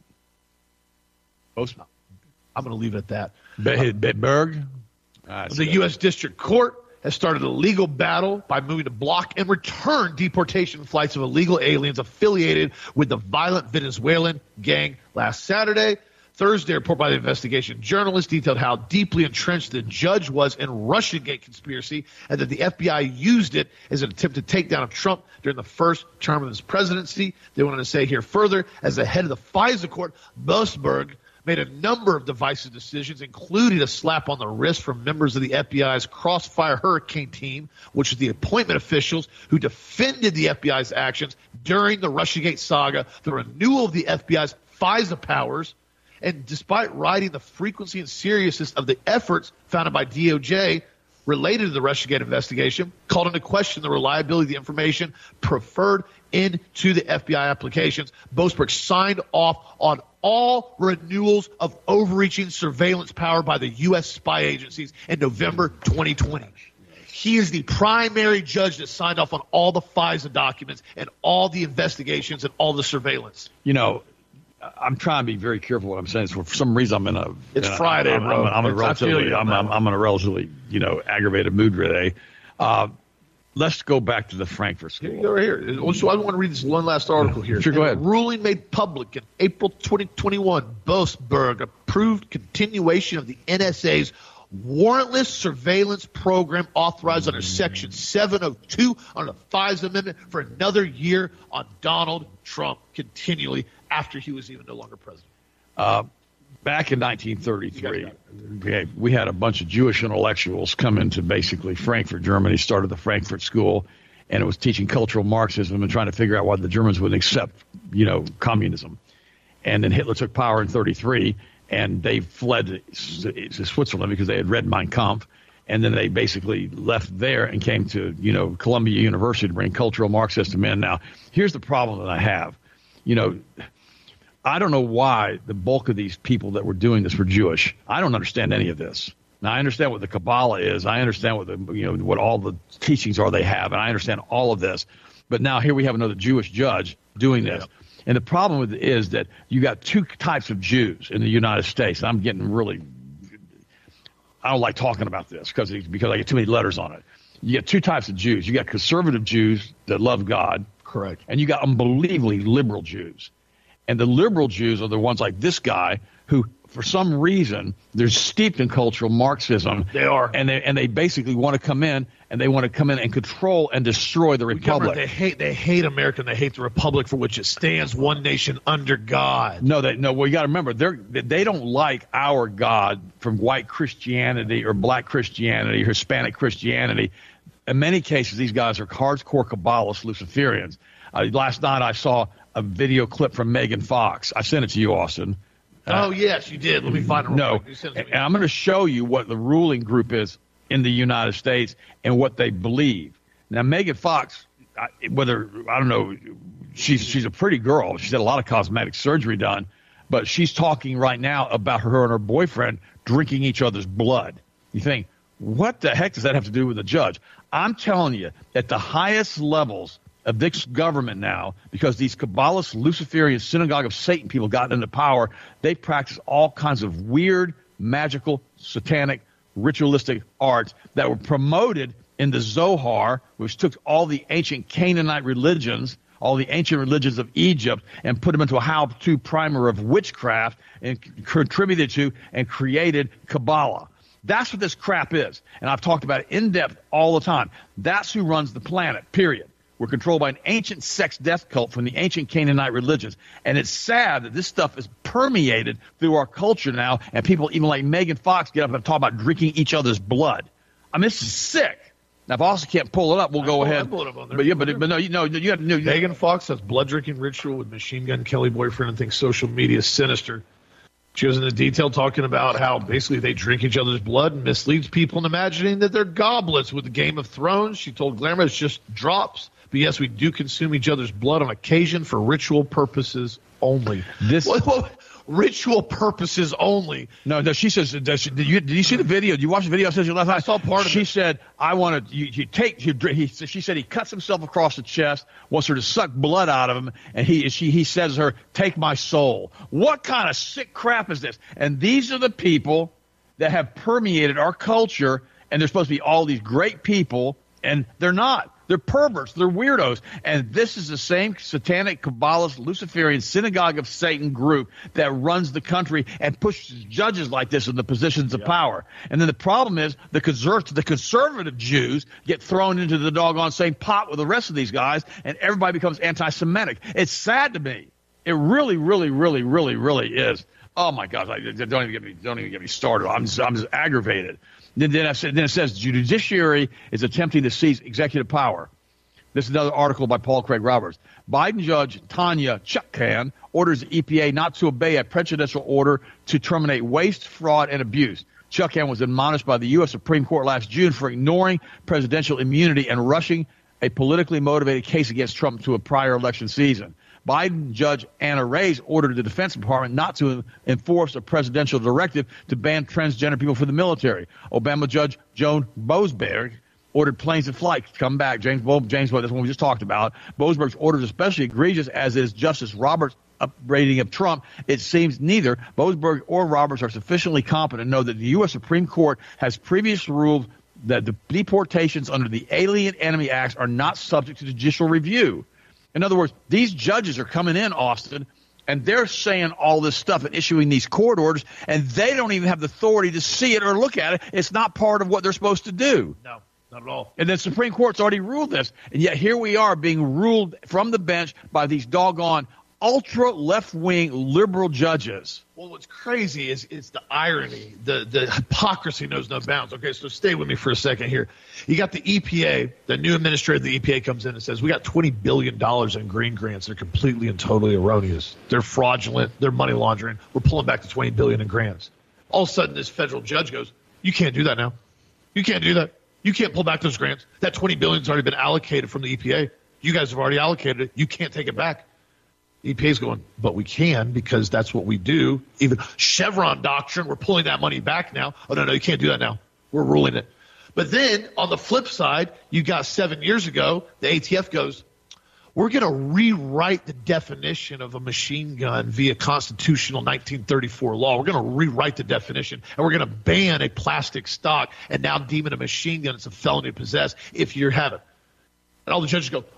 I'm going to leave it at that. Berg? The U.S. District Court has started a legal battle by moving to block and return deportation flights of illegal aliens affiliated with the violent Venezuelan gang last Saturday. Thursday, a report by the investigation journalist detailed how deeply entrenched the judge was in Russiagate conspiracy and that the FBI used it as an attempt to take down Trump during the first term of his presidency. They wanted to say here further, as the head of the FISA court, Boasberg made a number of divisive decisions, including a slap on the wrist from members of the FBI's Crossfire Hurricane team, which is the appointment officials who defended the FBI's actions during the Russiagate saga, the renewal of the FBI's FISA powers, and despite writing the frequency and seriousness of the efforts founded by DOJ related to the Russiagate investigation, called into question the reliability of the information preferred into the FBI applications. Boasberg signed off on all renewals of overreaching surveillance power by the U.S. spy agencies in November 2020. He is the primary judge that signed off on all the FISA documents and all the investigations and all the surveillance. You know, I'm trying to be very careful what I'm saying. So for some reason, It's Friday, bro. I'm in a relatively, aggravated mood today. Let's go back to the Frankfurt School. Go right here. So I want to read this one last article here. Sure, go ahead. A ruling made public in April 2021, Boasberg approved continuation of the NSA's warrantless surveillance program authorized under Section 702 under the FISA Amendment for another year on Donald Trump, continually after he was even no longer president. Back in 1933, we had a bunch of Jewish intellectuals come into basically Frankfurt, Germany, started the Frankfurt School, and it was teaching cultural Marxism and trying to figure out why the Germans wouldn't accept, communism. And then Hitler took power in 1933, and they fled to Switzerland because they had read Mein Kampf. And then they basically left there and came to, Columbia University to bring cultural Marxism in. Now, here's the problem that I have. I don't know why the bulk of these people that were doing this were Jewish. I don't understand any of this. Now, I understand what the Kabbalah is. I understand what what all the teachings are they have, and I understand all of this. But now here we have another Jewish judge doing this. Yeah. And the problem with it is that you got two types of Jews in the United States. I'm getting really I don't like talking about this because I get too many letters on it. You get two types of Jews. You got conservative Jews that love God. Correct. And you got unbelievably liberal Jews. And the liberal Jews are the ones like this guy who, for some reason, they're steeped in cultural Marxism. They are. And they basically want to come in, and they want to come in and control and destroy the republic. They hate America, and they hate the republic for which it stands, one nation under God. Well, you got to remember, they don't like our God from white Christianity or black Christianity or Hispanic Christianity. In many cases, these guys are hardcore Kabbalists, Luciferians. Last night I saw a video clip from Megan Fox. I sent it to you, Austin. Oh, yes, you did. Let me find it real quick. And I'm going to show you what the ruling group is in the United States and what they believe. Now, Megan Fox, I don't know, she's a pretty girl. She's had a lot of cosmetic surgery done, but she's talking right now about her and her boyfriend drinking each other's blood. You think, what the heck does that have to do with the judge? I'm telling you, at the highest levels of this government now, because these Kabbalist, Luciferian, synagogue of Satan people got into power, they practice all kinds of weird, magical, satanic, ritualistic arts that were promoted in the Zohar, which took all the ancient Canaanite religions, all the ancient religions of Egypt, and put them into a how-to primer of witchcraft and contributed to and created Kabbalah. That's what this crap is. And I've talked about it in depth all the time. That's who runs the planet, period. We're controlled by an ancient sex death cult from the ancient Canaanite religions. And it's sad that this stuff is permeated through our culture now, and people even like Megan Fox get up and talk about drinking each other's blood. I mean, this is sick. Now, if I also can't pull it up, we'll go ahead. Pull it up on there. But no, you have to know. Megan Fox has blood drinking ritual with Machine Gun Kelly boyfriend and thinks social media is sinister. She goes into detail talking about how basically they drink each other's blood and misleads people in imagining that they're goblets with the Game of Thrones. She told Glamour it's just drops. But yes, we do consume each other's blood on occasion for ritual purposes only. Ritual purposes only. No, she says, did you see the video? Did you watch the video I sent you last night? I saw part of it. She said, she said he cuts himself across the chest, wants her to suck blood out of him, and he says to her, take my soul. What kind of sick crap is this? And these are the people that have permeated our culture, and they're supposed to be all these great people, and they're not. They're perverts. They're weirdos. And this is the same satanic, Kabbalist, Luciferian, synagogue of Satan group that runs the country and pushes judges like this in the positions of power. And then the problem is the conservative Jews get thrown into the doggone same pot with the rest of these guys, and everybody becomes anti-Semitic. It's sad to me. It really, really, really, really, really is. Oh, my gosh. Don't even get me started. I'm just aggravated. Then it says the judiciary is attempting to seize executive power. This is another article by Paul Craig Roberts. Biden Judge Tanya Chutkan orders the EPA not to obey a presidential order to terminate waste, fraud, and abuse. Chutkan was admonished by the U.S. Supreme Court last June for ignoring presidential immunity and rushing a politically motivated case against Trump to a prior election season. Biden Judge Anna Reyes ordered the Defense Department not to enforce a presidential directive to ban transgender people from the military. Obama Judge Joan Boasberg ordered planes and flights to come back. James Boasberg, that's what we just talked about. Boasberg's order is especially egregious, as is Justice Roberts' upbraiding of Trump. It seems neither Boasberg or Roberts are sufficiently competent to know that the U.S. Supreme Court has previously ruled that the deportations under the Alien Enemy Acts are not subject to judicial review. In other words, these judges are coming in, Austin, and they're saying all this stuff and issuing these court orders, and they don't even have the authority to see it or look at it. It's not part of what they're supposed to do. No, not at all. And the Supreme Court's already ruled this, and yet here we are being ruled from the bench by these doggone ultra left-wing liberal judges. Well, what's crazy is the irony, the hypocrisy knows no bounds. Okay, so stay with me for a second here. You got the EPA, the new administrator of the EPA comes in and says, we got $20 billion in green grants. They're completely and totally erroneous. They're fraudulent. They're money laundering. We're pulling back the $20 billion in grants. All of a sudden, this federal judge goes, you can't do that now. You can't do that. You can't pull back those grants. That $20 billion has already been allocated from the EPA. You guys have already allocated it. You can't take it back. EPA's going, but we can because that's what we do. Even Chevron doctrine, we're pulling that money back now. Oh, no, you can't do that now. We're ruling it. But then on the flip side, you got 7 years ago, the ATF goes, we're going to rewrite the definition of a machine gun via constitutional 1934 law. We're going to rewrite the definition, and we're going to ban a plastic stock and now deem it a machine gun. It's a felony to possess if you have it. And all the judges go,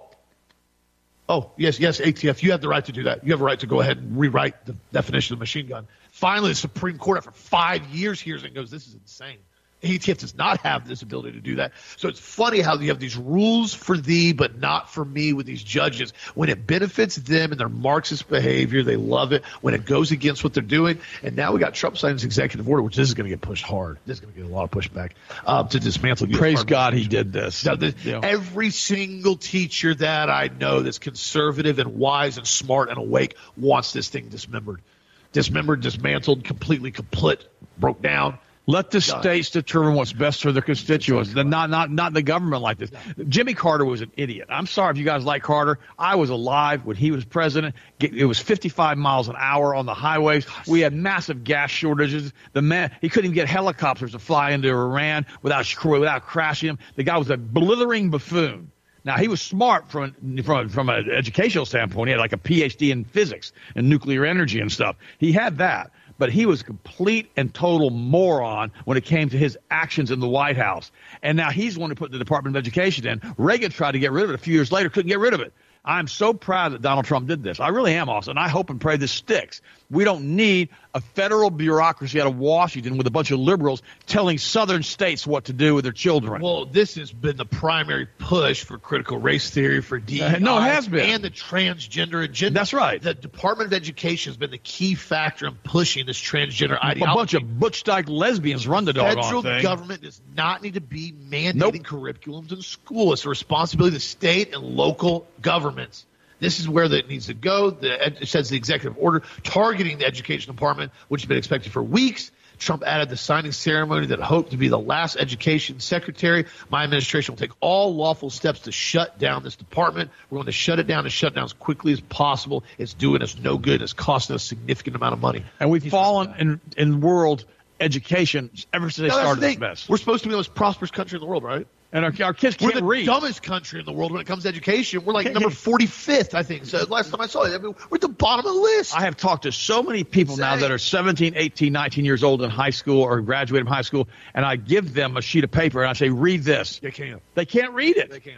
oh, yes, ATF, you have the right to do that. You have a right to go ahead and rewrite the definition of machine gun. Finally, the Supreme Court, after 5 years, hears it and goes, this is insane. ATF does not have this ability to do that. So it's funny how you have these rules for thee but not for me with these judges. When it benefits them and their Marxist behavior, they love it. When it goes against what they're doing, and now we got Trump signing this executive order, which this is going to get pushed hard. This is going to get a lot of pushback to dismantle. Praise God he did this. Now, every single teacher that I know that's conservative and wise and smart and awake wants this thing dismembered, dismantled, completely kaput, broke down. Let the states determine what's best for their constituents, not the government like this. Jimmy Carter was an idiot. I'm sorry if you guys like Carter. I was alive when he was president. It was 55 miles an hour on the highways. We had massive gas shortages. The man, he couldn't even get helicopters to fly into Iran without crashing them. The guy was a blithering buffoon. Now, he was smart from an educational standpoint. He had like a PhD in physics and nuclear energy and stuff. He had that. But he was a complete and total moron when it came to his actions in the White House. And now he's the one who put the Department of Education in. Reagan tried to get rid of it a few years later, couldn't get rid of it. I'm so proud that Donald Trump did this. I really am, Austin. I hope and pray this sticks. We don't need a federal bureaucracy out of Washington with a bunch of liberals telling southern states what to do with their children. Well, this has been the primary push for critical race theory, for DEI, no, it has been. And the transgender agenda. That's right. The Department of Education has been the key factor in pushing this transgender ideology. A bunch of butch-dyke lesbians run the doggone thing. Federal government does not need to be mandating curriculums in school. It's the responsibility of the state and local governments. This is where it needs to go. It says the executive order targeting the education department, which has been expected for weeks. Trump added the signing ceremony that hoped to be the last education secretary. My administration will take all lawful steps to shut down this department. We're going to shut it down as quickly as possible. It's doing us no good. It's costing us a significant amount of money. And we've fallen in world education ever since they started this mess. We're supposed to be the most prosperous country in the world, right? And our kids can't read. We're the dumbest country in the world when it comes to education. We're like number 45th, I think. So last time I saw it, we're at the bottom of the list. I have talked to so many people now that are 17, 18, 19 years old in high school or graduated from high school, and I give them a sheet of paper and I say, read this. They can't. They can't read it. They can't.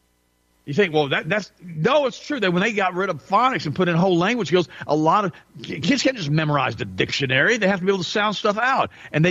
You think, well, no, it's true that when they got rid of phonics and put in whole language skills, a lot of kids can't just memorize the dictionary. They have to be able to sound stuff out.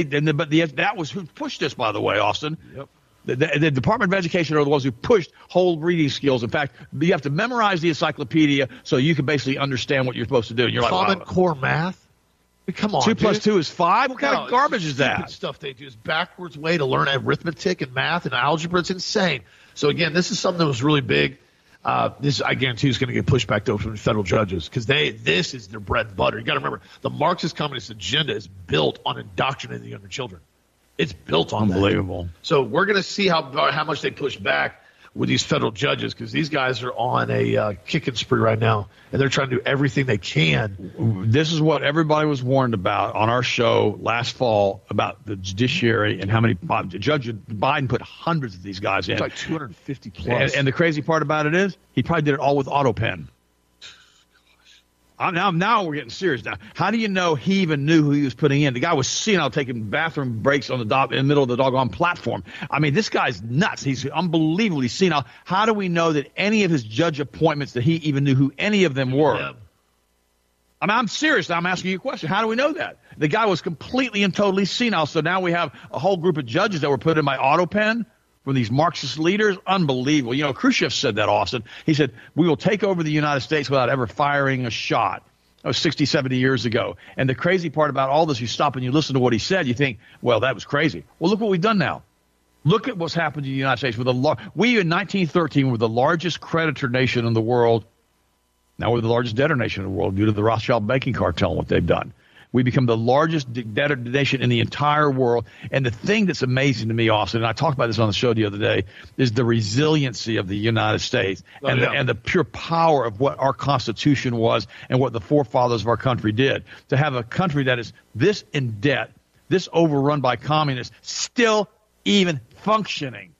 That was who pushed this, by the way, Austin. Yep. The Department of Education are the ones who pushed whole reading skills. In fact, you have to memorize the encyclopedia so you can basically understand what you're supposed to do. And you're Common Core math? Come on, 2 plus 2 is 5? What kind of garbage is that? Stuff they do is backwards way to learn arithmetic and math and algebra. It's insane. So, again, this is something that was really big. This, I guarantee, is going to get pushed back though from federal judges because this is their bread and butter. You got to remember, the Marxist communist agenda is built on indoctrinating the younger children. It's built on unbelievable. That. So we're going to see how much they push back with these federal judges because these guys are on a kicking spree right now, and they're trying to do everything they can. This is what everybody was warned about on our show last fall about the judiciary and how many Judge Biden put hundreds of these guys in. It's like 250 plus. And the crazy part about it is he probably did it all with AutoPen. Now we're getting serious. Now, how do you know he even knew who he was putting in? The guy was senile, taking bathroom breaks on in the middle of the doggone platform. I mean, this guy's nuts. He's unbelievably senile. How do we know that any of his judge appointments that he even knew who any of them were? Yeah. I mean, I'm serious. I'm asking you a question. How do we know that? The guy was completely and totally senile. So now we have a whole group of judges that were put in by AutoPen from these Marxist leaders. Unbelievable. You know, Khrushchev said that, Austin. He said, we will take over the United States without ever firing a shot. That was 60, 70 years ago. And the crazy part about all this, you stop and you listen to what he said, you think, well, that was crazy. Well, look what we've done now. Look at what's happened to the United States. We, in 1913, were the largest creditor nation in the world. Now we're the largest debtor nation in the world due to the Rothschild banking cartel and what they've done. We become the largest debtor nation in the entire world. And the thing that's amazing to me, Austin, and I talked about this on the show the other day, is the resiliency of the United States and the pure power of what our Constitution was and what the forefathers of our country did. To have a country that is this in debt, this overrun by communists, still even functioning.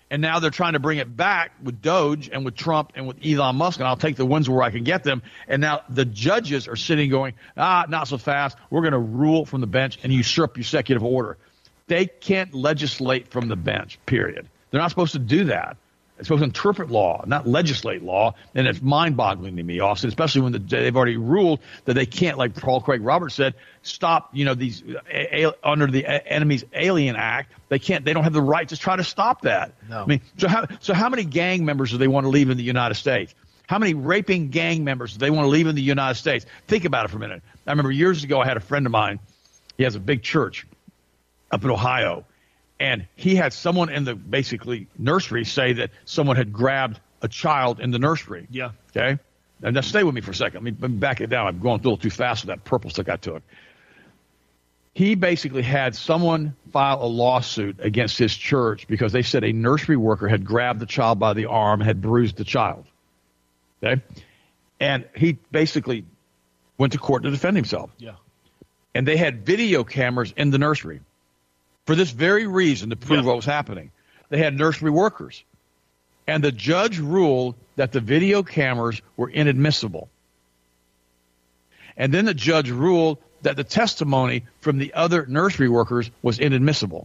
And now they're trying to bring it back with Doge and with Trump and with Elon Musk, and I'll take the ones where I can get them. And now the judges are sitting going, not so fast. We're going to rule from the bench and usurp executive order. They can't legislate from the bench, period. They're not supposed to do that. They're supposed to interpret law, not legislate law, and it's mind-boggling to me, Austin, especially when they've already ruled that they can't, like Paul Craig Roberts said, stop, these under the Enemies Alien Act. They can't. They don't have the right to try to stop that. No. I mean, so how many gang members do they want to leave in the United States? How many raping gang members do they want to leave in the United States? Think about it for a minute. I remember years ago I had a friend of mine. He has a big church up in Ohio. And he had someone in the basically nursery say that someone had grabbed a child in the nursery. Yeah. Okay. Now stay with me for a second. Let me back it down. I'm going a little too fast with that purple stick I took. He basically had someone file a lawsuit against his church because they said a nursery worker had grabbed the child by the arm and had bruised the child. Okay. And he basically went to court to defend himself. Yeah. And they had video cameras in the nursery. For this very reason, to prove what was happening. They had nursery workers. And the judge ruled that the video cameras were inadmissible. And then the judge ruled that the testimony from the other nursery workers was inadmissible.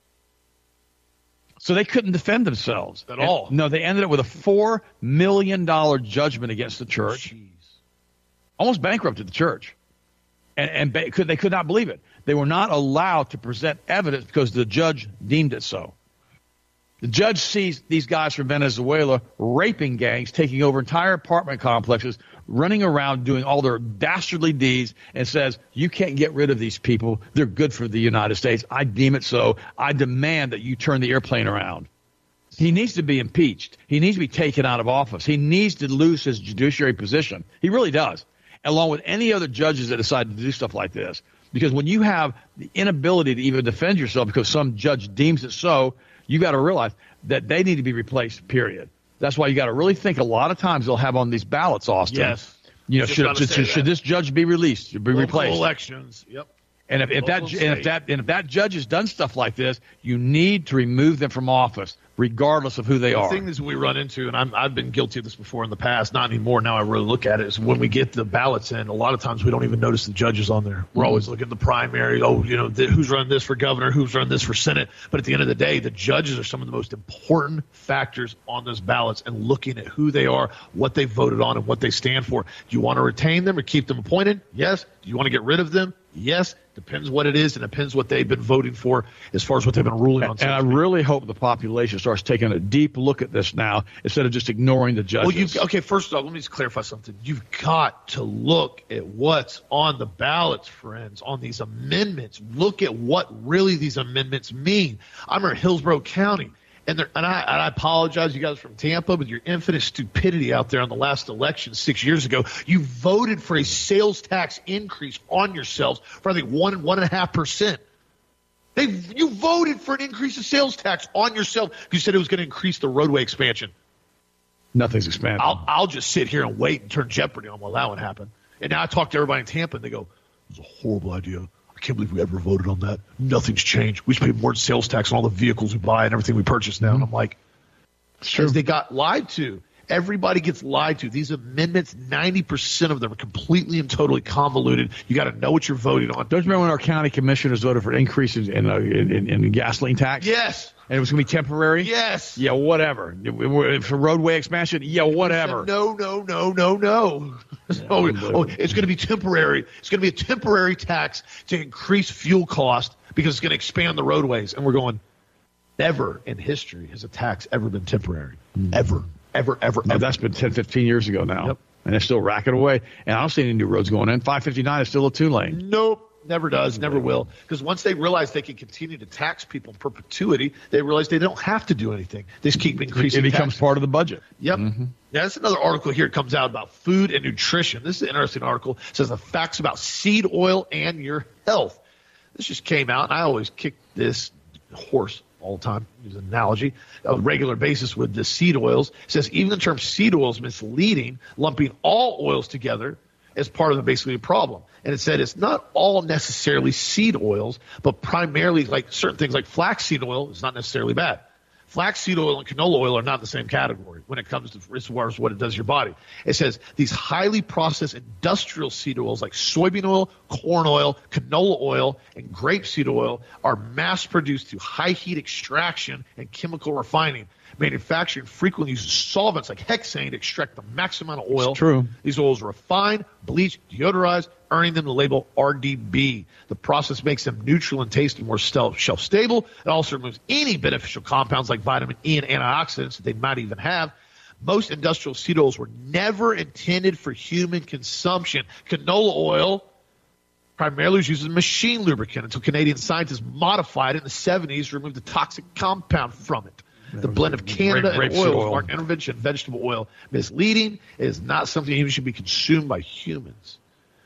So they couldn't defend themselves. At all. No, they ended up with a $4 million judgment against the church. Jeez. Almost bankrupted the church. And they could not believe it. They were not allowed to present evidence because the judge deemed it so. The judge sees these guys from Venezuela raping gangs, taking over entire apartment complexes, running around doing all their dastardly deeds, and says, you can't get rid of these people. They're good for the United States. I deem it so. I demand that you turn the airplane around. He needs to be impeached. He needs to be taken out of office. He needs to lose his judiciary position. He really does, along with any other judges that decide to do stuff like this. Because when you have the inability to even defend yourself because some judge deems it so, you got to realize that they need to be replaced, period. That's why you got to really think a lot of times they'll have on these ballots, Austin. Yes. Should this judge be released, be replaced? Elections. Yep. And if that judge has done stuff like this, you need to remove them from office, regardless of who they are. The thing is we run into, and I've been guilty of this before in the past, not anymore. Now I really look at it, is when we get the ballots in, a lot of times we don't even notice the judges on there. We're always looking at the primary. Who's running this for governor? Who's running this for Senate? But at the end of the day, the judges are some of the most important factors on those ballots, and looking at who they are, what they voted on, and what they stand for. Do you want to retain them or keep them appointed? Yes. Do you want to get rid of them? Yes. Depends what it is, and depends what they've been voting for as far as what they've been ruling on. And I really hope the population starts taking a deep look at this now instead of just ignoring the judges. Well, first off, let me just clarify something. You've got to look at what's on the ballots, friends, on these amendments. Look at what really these amendments mean. I'm in Hillsborough County. And I apologize, you guys from Tampa, with your infinite stupidity out there on the last election 6 years ago. You voted for a sales tax increase on yourselves for, I think, 1.5%. You voted for an increase of sales tax on yourself because you said it was going to increase the roadway expansion. Nothing's expanding. I'll just sit here and wait and turn Jeopardy on while that would happen. And now I talk to everybody in Tampa, and they go, it was a horrible idea. I can't believe we ever voted on that. Nothing's changed. We should pay more sales tax on all the vehicles we buy and everything we purchase now. And I'm like, it's true. They got lied to. Everybody gets lied to. These amendments, 90% of them are completely and totally convoluted. You got to know what you're voting on. Don't you remember when our county commissioners voted for increases in gasoline tax? Yes. And it was going to be temporary? Yes. Yeah, whatever. For roadway expansion? Yeah, whatever. No. It's going to be temporary. It's going to be a temporary tax to increase fuel cost because it's going to expand the roadways. And we're going, never in history has a tax ever been temporary. Ever. No, that's been 10, 15 years ago now. Yep. And they're still racking away. And I don't see any new roads going in. 559 is still a 2-lane. Nope. Never does, never will. Because once they realize they can continue to tax people in perpetuity, they realize they don't have to do anything. They just keep increasing It becomes taxes. part of the budget. Yep. Mm-hmm. Yeah, that's another article here. It comes out about food and nutrition. This is an interesting article. It says the facts about seed oil and your health. This just came out, and I always kick this horse all the time, use an analogy, on a regular basis with the seed oils. It says even the term seed oil is misleading, lumping all oils together as part of basically a problem. And it said it's not all necessarily seed oils, but primarily like certain things like flaxseed oil is not necessarily bad. Flaxseed oil and canola oil are not in the same category when it comes to as far as what it does to your body. It says these highly processed industrial seed oils like soybean oil, corn oil, canola oil, and grapeseed oil are mass-produced through high heat extraction and chemical refining. Manufacturing frequently uses solvents like hexane to extract the maximum amount of oil. It's true. These oils are refined, bleached, deodorized, earning them the label RDB. The process makes them neutral in taste and more shelf stable. It also removes any beneficial compounds like vitamin E and antioxidants that they might even have. Most industrial seed oils were never intended for human consumption. Canola oil primarily was used as a machine lubricant until Canadian scientists modified it in the 70s to remove the toxic compound from it. The blend of Canada and oil marked intervention vegetable oil misleading. It is not something that even should be consumed by humans.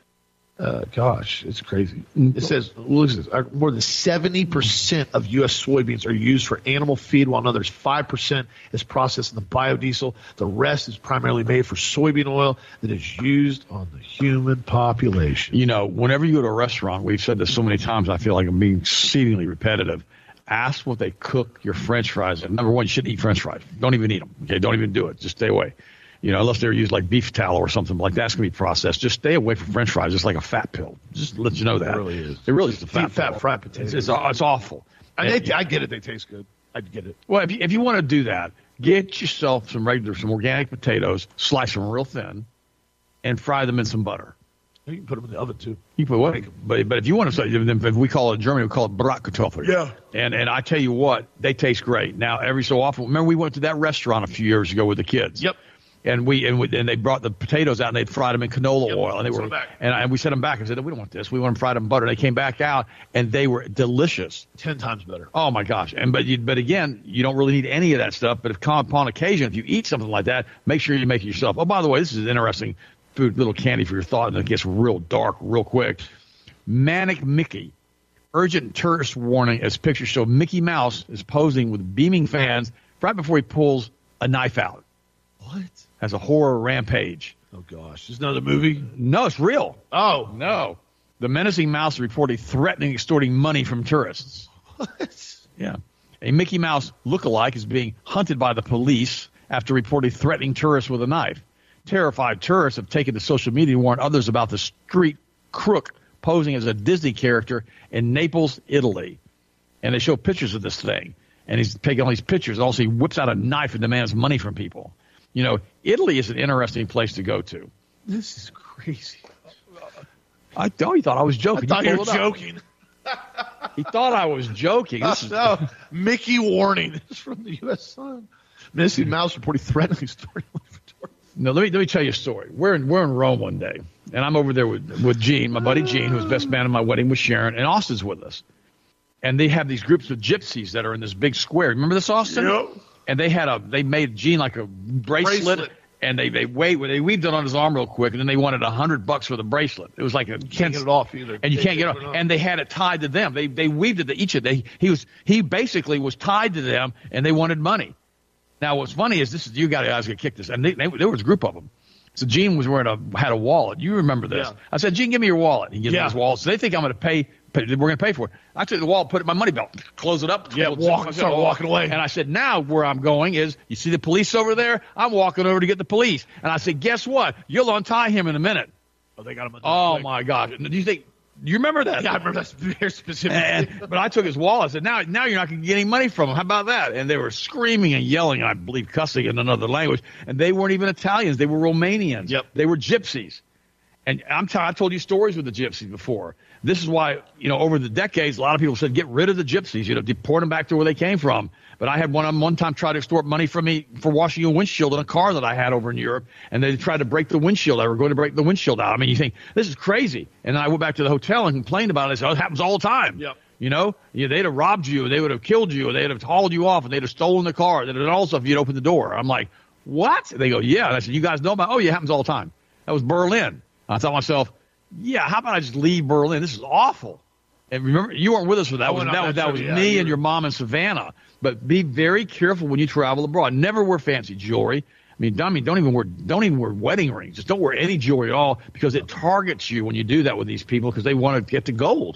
Gosh, it's crazy. It says, look at this, more than 70% of U.S. soybeans are used for animal feed, while another 5% is processed in the biodiesel. The rest is primarily made for soybean oil that is used on the human population. You know, whenever you go to a restaurant, we've said this so many times, I feel like I'm being exceedingly repetitive. Ask what they cook your French fries in. Number one, you shouldn't eat French fries. Don't even eat them. Okay, don't even do it. Just stay away. You know, unless they're used like beef tallow or something like that's going to be processed. Just stay away from French fries. It's like a fat pill. Just to let you know that. It really is. It really is a Deep fat fried potatoes. It's awful. I get it. They taste good. I get it. Well, if you want to do that, get yourself some organic potatoes, slice them real thin, and fry them in some butter. You can put them in the oven, too. You put what? But if you want to, if we call it in Germany, we call it Bratkartoffel. Yeah. And I tell you what, they taste great. Now, every so often, remember we went to that restaurant a few years ago with the kids. Yep. And they brought the potatoes out and they'd fried them in canola oil, and they were back. and we sent them back and said, we don't want this. We want them fried in butter. They came back out and they were delicious. 10 times better. Oh my gosh! But again, you don't really need any of that stuff. But if upon occasion, if you eat something like that, make sure you make it yourself. Oh, by the way, this is interesting food, little candy for your thought, and it gets real dark real quick. Manic Mickey. Urgent tourist warning as pictures show Mickey Mouse is posing with beaming fans right before he pulls a knife out. What? Has a horror rampage. Oh, gosh. Is another movie? No, it's real. Oh. No. The menacing mouse is reportedly threatening extorting money from tourists. What? Yeah. A Mickey Mouse lookalike is being hunted by the police after reportedly threatening tourists with a knife. Terrified tourists have taken to social media to warn others about the street crook posing as a Disney character in Naples, Italy. And they show pictures of this thing. And he's taking all these pictures. Also, he whips out a knife and demands money from people. You know, Italy is an interesting place to go to. This is crazy. I thought he thought I was joking. I thought you were joking. He thought I was joking. No, Mickey warning. This is from the U.S. Sun. Missy Mouse reported threatening story. No, let me tell you a story. We're in Rome one day, and I'm over there with Gene, my buddy Gene, who's best man at my wedding with Sharon, and Austin's with us. And they have these groups of gypsies that are in this big square. Remember this, Austin? Yep. And they made Gene like a bracelet. And they weaved it on his arm real quick, and then they wanted $100 for the bracelet. It was like can't get it off either. And you can't get it off. And they had it tied to them. They weaved it to each of them. He basically was tied to them, and they wanted money. Now what's funny is you guys get kicked this, and there was a group of them. So Gene was had a wallet. You remember this? Yeah. I said, Gene, give me your wallet. He gives me his wallet. So they think I'm going to pay. We're going to pay for it. I took the wallet, put it in my money belt, close it up. Start walking away. And I said, now where I'm going is, you see the police over there? I'm walking over to get the police. And I said, guess what? You'll untie him in a minute. Oh, they got him. Oh my gosh! Do you remember that? Yeah, I remember that very specifically. But I took his wallet. I said, now you're not going to get any money from him. How about that? And they were screaming and yelling, and I believe cussing in another language. And they weren't even Italians. They were Romanians. Yep. They were gypsies. And I told you stories with the gypsies before. This is why, over the decades, a lot of people said, get rid of the gypsies, deport them back to where they came from. But I had one time try to extort money from me for washing a windshield in a car that I had over in Europe, and they tried to break the windshield. They were going to break the windshield out. I mean, you think, this is crazy. And then I went back to the hotel and complained about it. I said, it happens all the time. Yep. They'd have robbed you, they would have killed you, they'd have hauled you off, and they'd have stolen the car, they'd have done all stuff if you'd open the door. I'm like, what? They go, yeah. And I said, you guys know about it? Oh, yeah, it happens all the time. That was Berlin. I thought to myself, yeah, how about I just leave Berlin? This is awful. And remember, you weren't with us for that. That was me and your mom in Savannah. But be very careful when you travel abroad. Never wear fancy jewelry. I mean, don't even wear wedding rings. Just don't wear any jewelry at all, because it targets you when you do that with these people, because they want to get the gold.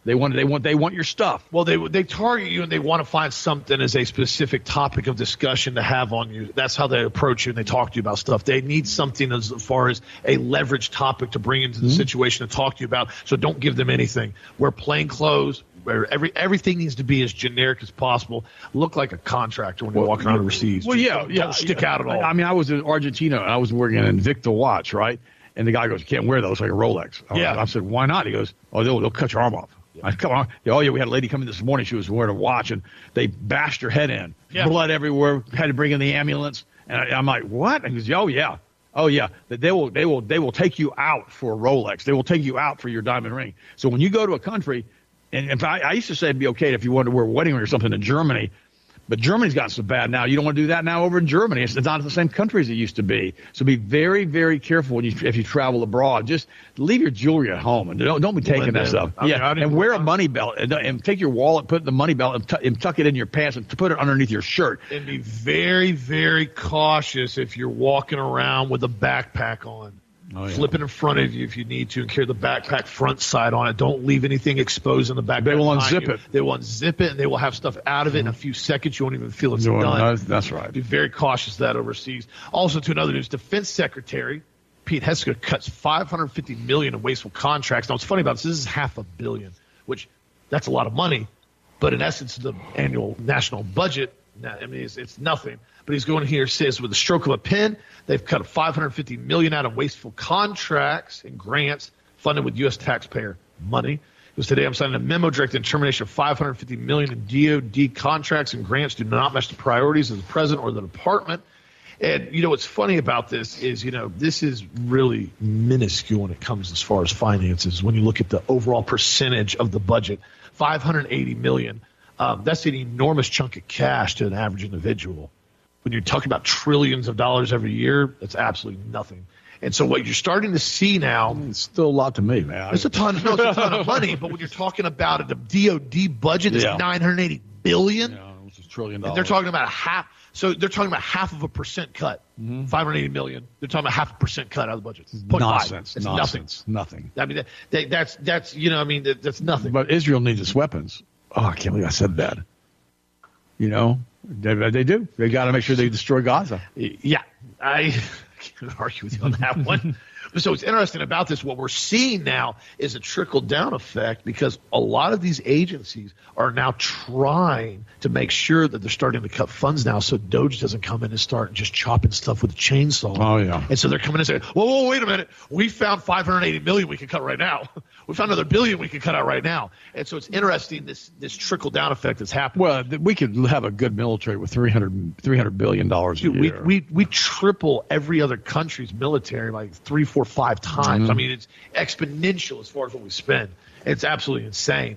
They want your stuff. Well, they target you and they want to find something as a specific topic of discussion to have on you. That's how they approach you and they talk to you about stuff. They need something as far as a leveraged topic to bring into the situation to talk to you about. So don't give them anything. Wear plain clothes. Where everything needs to be as generic as possible. Look like a contractor when you're walking around overseas. Well, Don't stick out at all. I mean, I was in Argentina and I was working in Invicta watch, right? And the guy goes, "You can't wear those like a Rolex." I said, "Why not?" He goes, "Oh, they'll cut your arm off." I come on. Oh yeah, we had a lady come in this morning. She was wearing a watch and they bashed her head in, blood everywhere. Had to bring in the ambulance. And I'm like, "What?" And he goes, "Oh yeah, that they will take you out for a Rolex. They will take you out for your diamond ring." So when you go to a country. And in fact, I used to say it'd be okay if you wanted to wear a wedding ring or something in Germany, but Germany's gotten so bad now. You don't want to do that now over in Germany. It's not the same country as it used to be. So be very, very careful if you travel abroad. Just leave your jewelry at home and don't be taking that stuff. And wear a money belt and take your wallet, put it in the money belt, and tuck it in your pants and put it underneath your shirt. And be very, very cautious if you're walking around with a backpack on. Flip it in front of you if you need to and carry the backpack front side on it. Don't leave anything exposed in the backpack. They will unzip it. They will unzip it and they will have stuff out of it in a few seconds. You won't even feel it's done. No, that's right. Be very cautious of that overseas. Also, to another news, Defense Secretary Pete Hegseth cuts $550 million in wasteful contracts. Now, what's funny about this is $500 million, which that's a lot of money, but in essence, the annual national budget, I mean, it's nothing. But he's going here, says with a stroke of a pen, they've cut $550 million out of wasteful contracts and grants funded with U.S. taxpayer money. It was today I'm signing a memo directing termination of $550 million in DoD contracts and grants do not match the priorities of the president or the department. And, what's funny about this is, this is really minuscule when it comes as far as finances. When you look at the overall percentage of the budget, $580 million, that's an enormous chunk of cash to an average individual. When you're talking about trillions of dollars every year, that's absolutely nothing. And so what you're starting to see now, it's still a lot to me, man. It's a ton of money. But when you're talking about the DoD budget is $980 billion, which is $1 trillion. And they're talking about half. So they're talking about 0.5% cut, $580 million. They're talking about 0.5% cut out of the budget. Nonsense. It's nothing. I mean, that's that's nothing. But Israel needs its weapons. Oh, I can't believe I said that. They do. They got to make sure they destroy Gaza. Yeah, I can't argue with you on that one. So what's interesting about this, what we're seeing now is a trickle-down effect because a lot of these agencies are now trying to make sure that they're starting to cut funds now so DOJ doesn't come in and start just chopping stuff with a chainsaw. Oh, yeah. And so they're coming in and saying, whoa, wait a minute. We found $580 million we can cut right now. We found another $1 billion we can cut out right now. And so it's interesting, this trickle-down effect that's happening. Well, we could have a good military with $300 billion a year. We triple every other country's military like 3, 4, 5 times. I mean, it's exponential as far as what we spend. It's absolutely insane.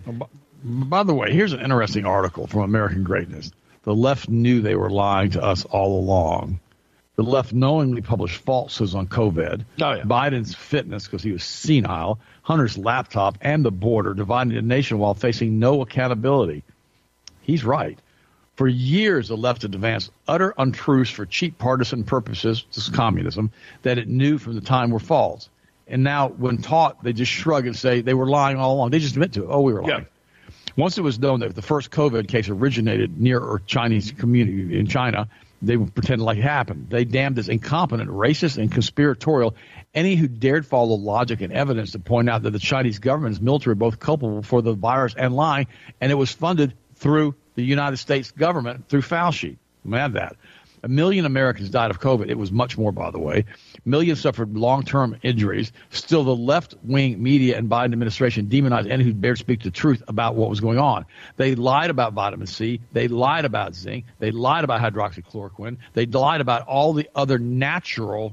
By the way, here's an interesting article from American Greatness. The left knew they were lying to us all along. The left knowingly published falsehoods on COVID, Biden's fitness because he was senile, Hunter's laptop, and the border, dividing the nation while facing no accountability. He's right. For years, the left had advanced utter untruths for cheap partisan purposes, this is communism, that it knew from the time were false. And now, when taught, they just shrug and say they were lying all along. They just admit to it. Oh, we were lying. Yeah. Once it was known that the first COVID case originated near a Chinese community in China, they pretended like it happened. They damned as incompetent, racist, and conspiratorial any who dared follow logic and evidence to point out that the Chinese government and military were both culpable for the virus and lying, and it was funded through the United States government through Fauci. Mad that. 1 million Americans died of COVID. It was much more, by the way. Millions suffered long-term injuries. Still, the left-wing media and Biden administration demonized any who dared speak the truth about what was going on. They lied about vitamin C. They lied about zinc. They lied about hydroxychloroquine. They lied about all the other natural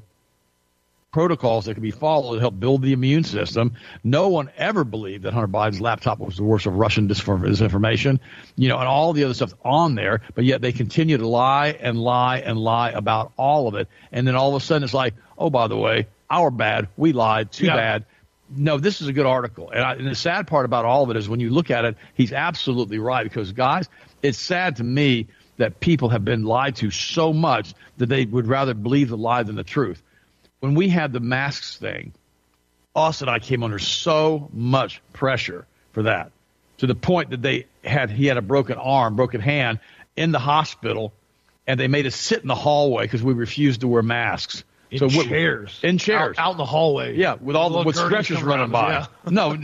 protocols that can be followed to help build the immune system. No one ever believed that Hunter Biden's laptop was the worst of Russian disinformation, and all the other stuff on there, but yet they continue to lie and lie and lie about all of it. And then all of a sudden it's like, oh, by the way, our bad. We lied. Too bad. No, this is a good article. And the sad part about all of it is when you look at it, he's absolutely right because, guys, it's sad to me that people have been lied to so much that they would rather believe the lie than the truth. When we had the masks thing, Austin and I came under so much pressure for that. to the point that he had a broken arm, broken hand in the hospital, and they made us sit in the hallway because we refused to wear masks. In chairs. Out in the hallway. Yeah, with stretchers running by. Yeah. No,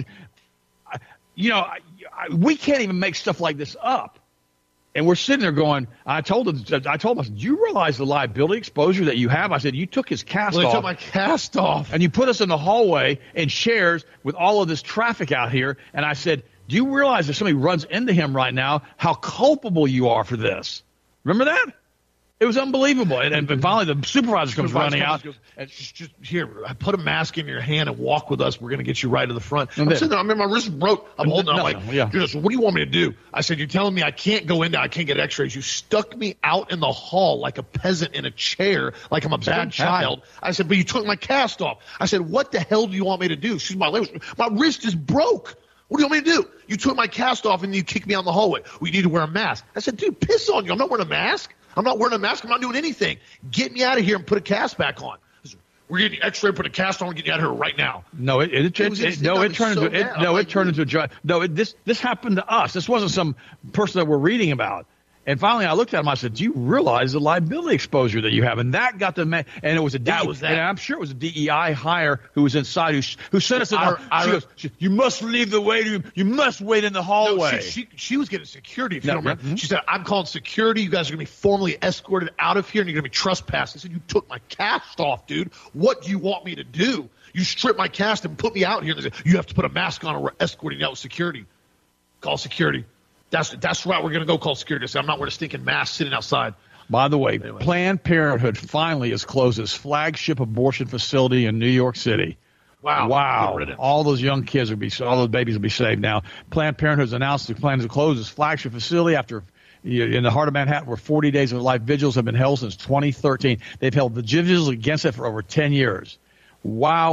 we can't even make stuff like this up. And we're sitting there going, I told him, I said, do you realize the liability exposure that you have? I said, you took his cast off. They took my cast off. And you put us in the hallway in chairs with all of this traffic out here. And I said, do you realize if somebody runs into him right now, how culpable you are for this? Remember that? It was unbelievable. And finally the supervisor comes running out. Goes, just here, I put a mask in your hand and walk with us. We're going to get you right to the front. I'm sitting there. I mean, my wrist broke. I'm holding on dude, so what do you want me to do? I said, you're telling me I can't go in there. I can't get x-rays. You stuck me out in the hall like a peasant in a chair, like I'm a bad child. I said, but you took my cast off. I said, what the hell do you want me to do? She's my wrist is broke. What do you want me to do? You took my cast off and you kicked me out in the hallway. We need to wear a mask. I said, dude, piss on you. I'm not wearing a mask. I'm not wearing a mask. I'm not doing anything. Get me out of here and put a cast back on. We're getting the X-ray, put a cast on, and get you out of here right now. This happened to us. This wasn't some person that we're reading about. And finally, I looked at him. I said, "Do you realize the liability exposure that you have?" And that got the man. And it was and I'm sure it was a DEI hire who was inside who sent us. She goes, "You must leave the waiting room. You must wait in the hallway." No, she was getting security. If you don't remember, she said, "I'm calling security. You guys are going to be formally escorted out of here, and you're going to be trespassed." I said, "You took my cast off, dude. What do you want me to do? You stripped my cast and put me out here." And they said, "You have to put a mask on, or we're escorting you out with security." Call security. That's right. We're going to go call security. So I'm not wearing a stinking mask sitting outside. By the way, Planned Parenthood finally has closed its flagship abortion facility in New York City. Wow. All those young kids all those babies will be saved now. Planned Parenthood has announced the plans to close its flagship facility after in the heart of Manhattan, where 40 days of life vigils have been held since 2013. They've held the vigils against it for over 10 years. Wow.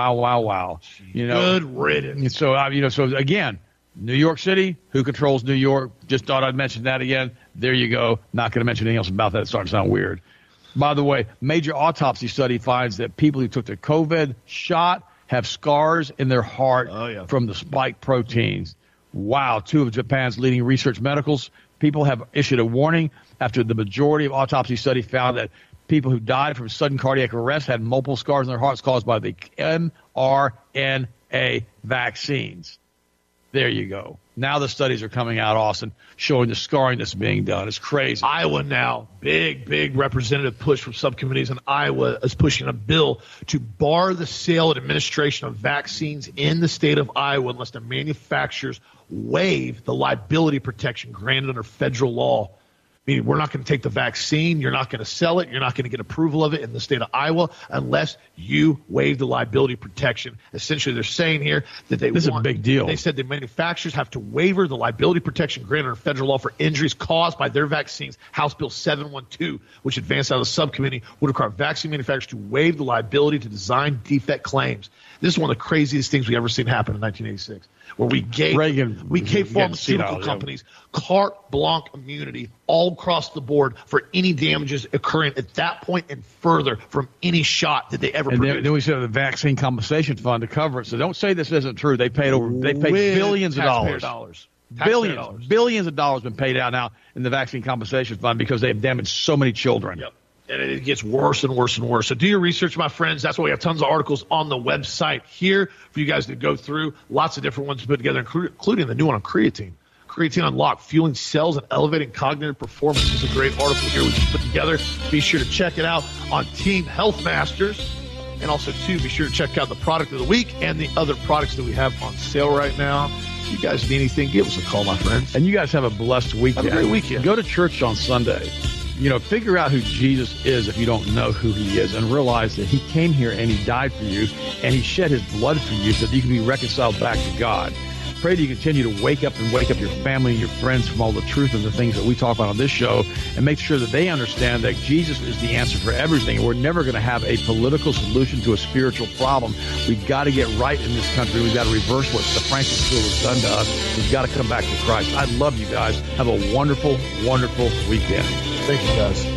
Good riddance. So again, New York City, who controls New York? Just thought I'd mention that again. There you go. Not going to mention anything else about that. It's starting to sound weird. By the way, major autopsy study finds that people who took the COVID shot have scars in their heart from the spike proteins. Wow. 2 of Japan's leading research medicals people have issued a warning after the majority of autopsy study found that people who died from sudden cardiac arrest had multiple scars in their hearts caused by the mRNA vaccines. There you go. Now the studies are coming out, Austin, showing the scarring that's being done. It's crazy. Iowa now, big representative push from subcommittees in Iowa is pushing a bill to bar the sale and administration of vaccines in the state of Iowa unless the manufacturers waive the liability protection granted under federal law. Meaning we're not going to take the vaccine, you're not going to sell it, you're not going to get approval of it in the state of Iowa unless you waive the liability protection. Essentially, they're saying here that this is a big deal. They said the manufacturers have to waiver the liability protection granted under federal law for injuries caused by their vaccines. House Bill 712, which advanced out of the subcommittee, would require vaccine manufacturers to waive the liability to design defect claims. This is one of the craziest things we ever seen happen in 1986. Where we gave pharmaceutical companies carte blanche immunity all across the board for any damages occurring at that point and further from any shot that they ever produced. Then we said the Vaccine Compensation Fund to cover it. So don't say this isn't true. They paid billions of dollars. Billions of dollars been paid out now in the Vaccine Compensation Fund because they have damaged so many children. Yep. And it gets worse and worse and worse. So do your research, my friends. That's why we have tons of articles on the website here for you guys to go through. Lots of different ones to put together, including the new one on creatine. Creatine Unlocked, fueling cells and elevating cognitive performance. This is a great article here we just put together. Be sure to check it out on Team Health Masters. And also, too, be sure to check out the product of the week and the other products that we have on sale right now. If you guys need anything, give us a call, my friends. And you guys have a blessed weekend. Have a great weekend. Go to church on Sunday. Figure out who Jesus is if you don't know who he is, and realize that he came here and he died for you and he shed his blood for you so that you can be reconciled back to God. Pray that you continue to wake up your family and your friends from all the truth and the things that we talk about on this show, and make sure that they understand that Jesus is the answer for everything. And we're never going to have a political solution to a spiritual problem. We've got to get right in this country. We've got to reverse what the Franklin School has done to us. We've got to come back to Christ. I love you guys. Have a wonderful, wonderful weekend. Thank you, guys.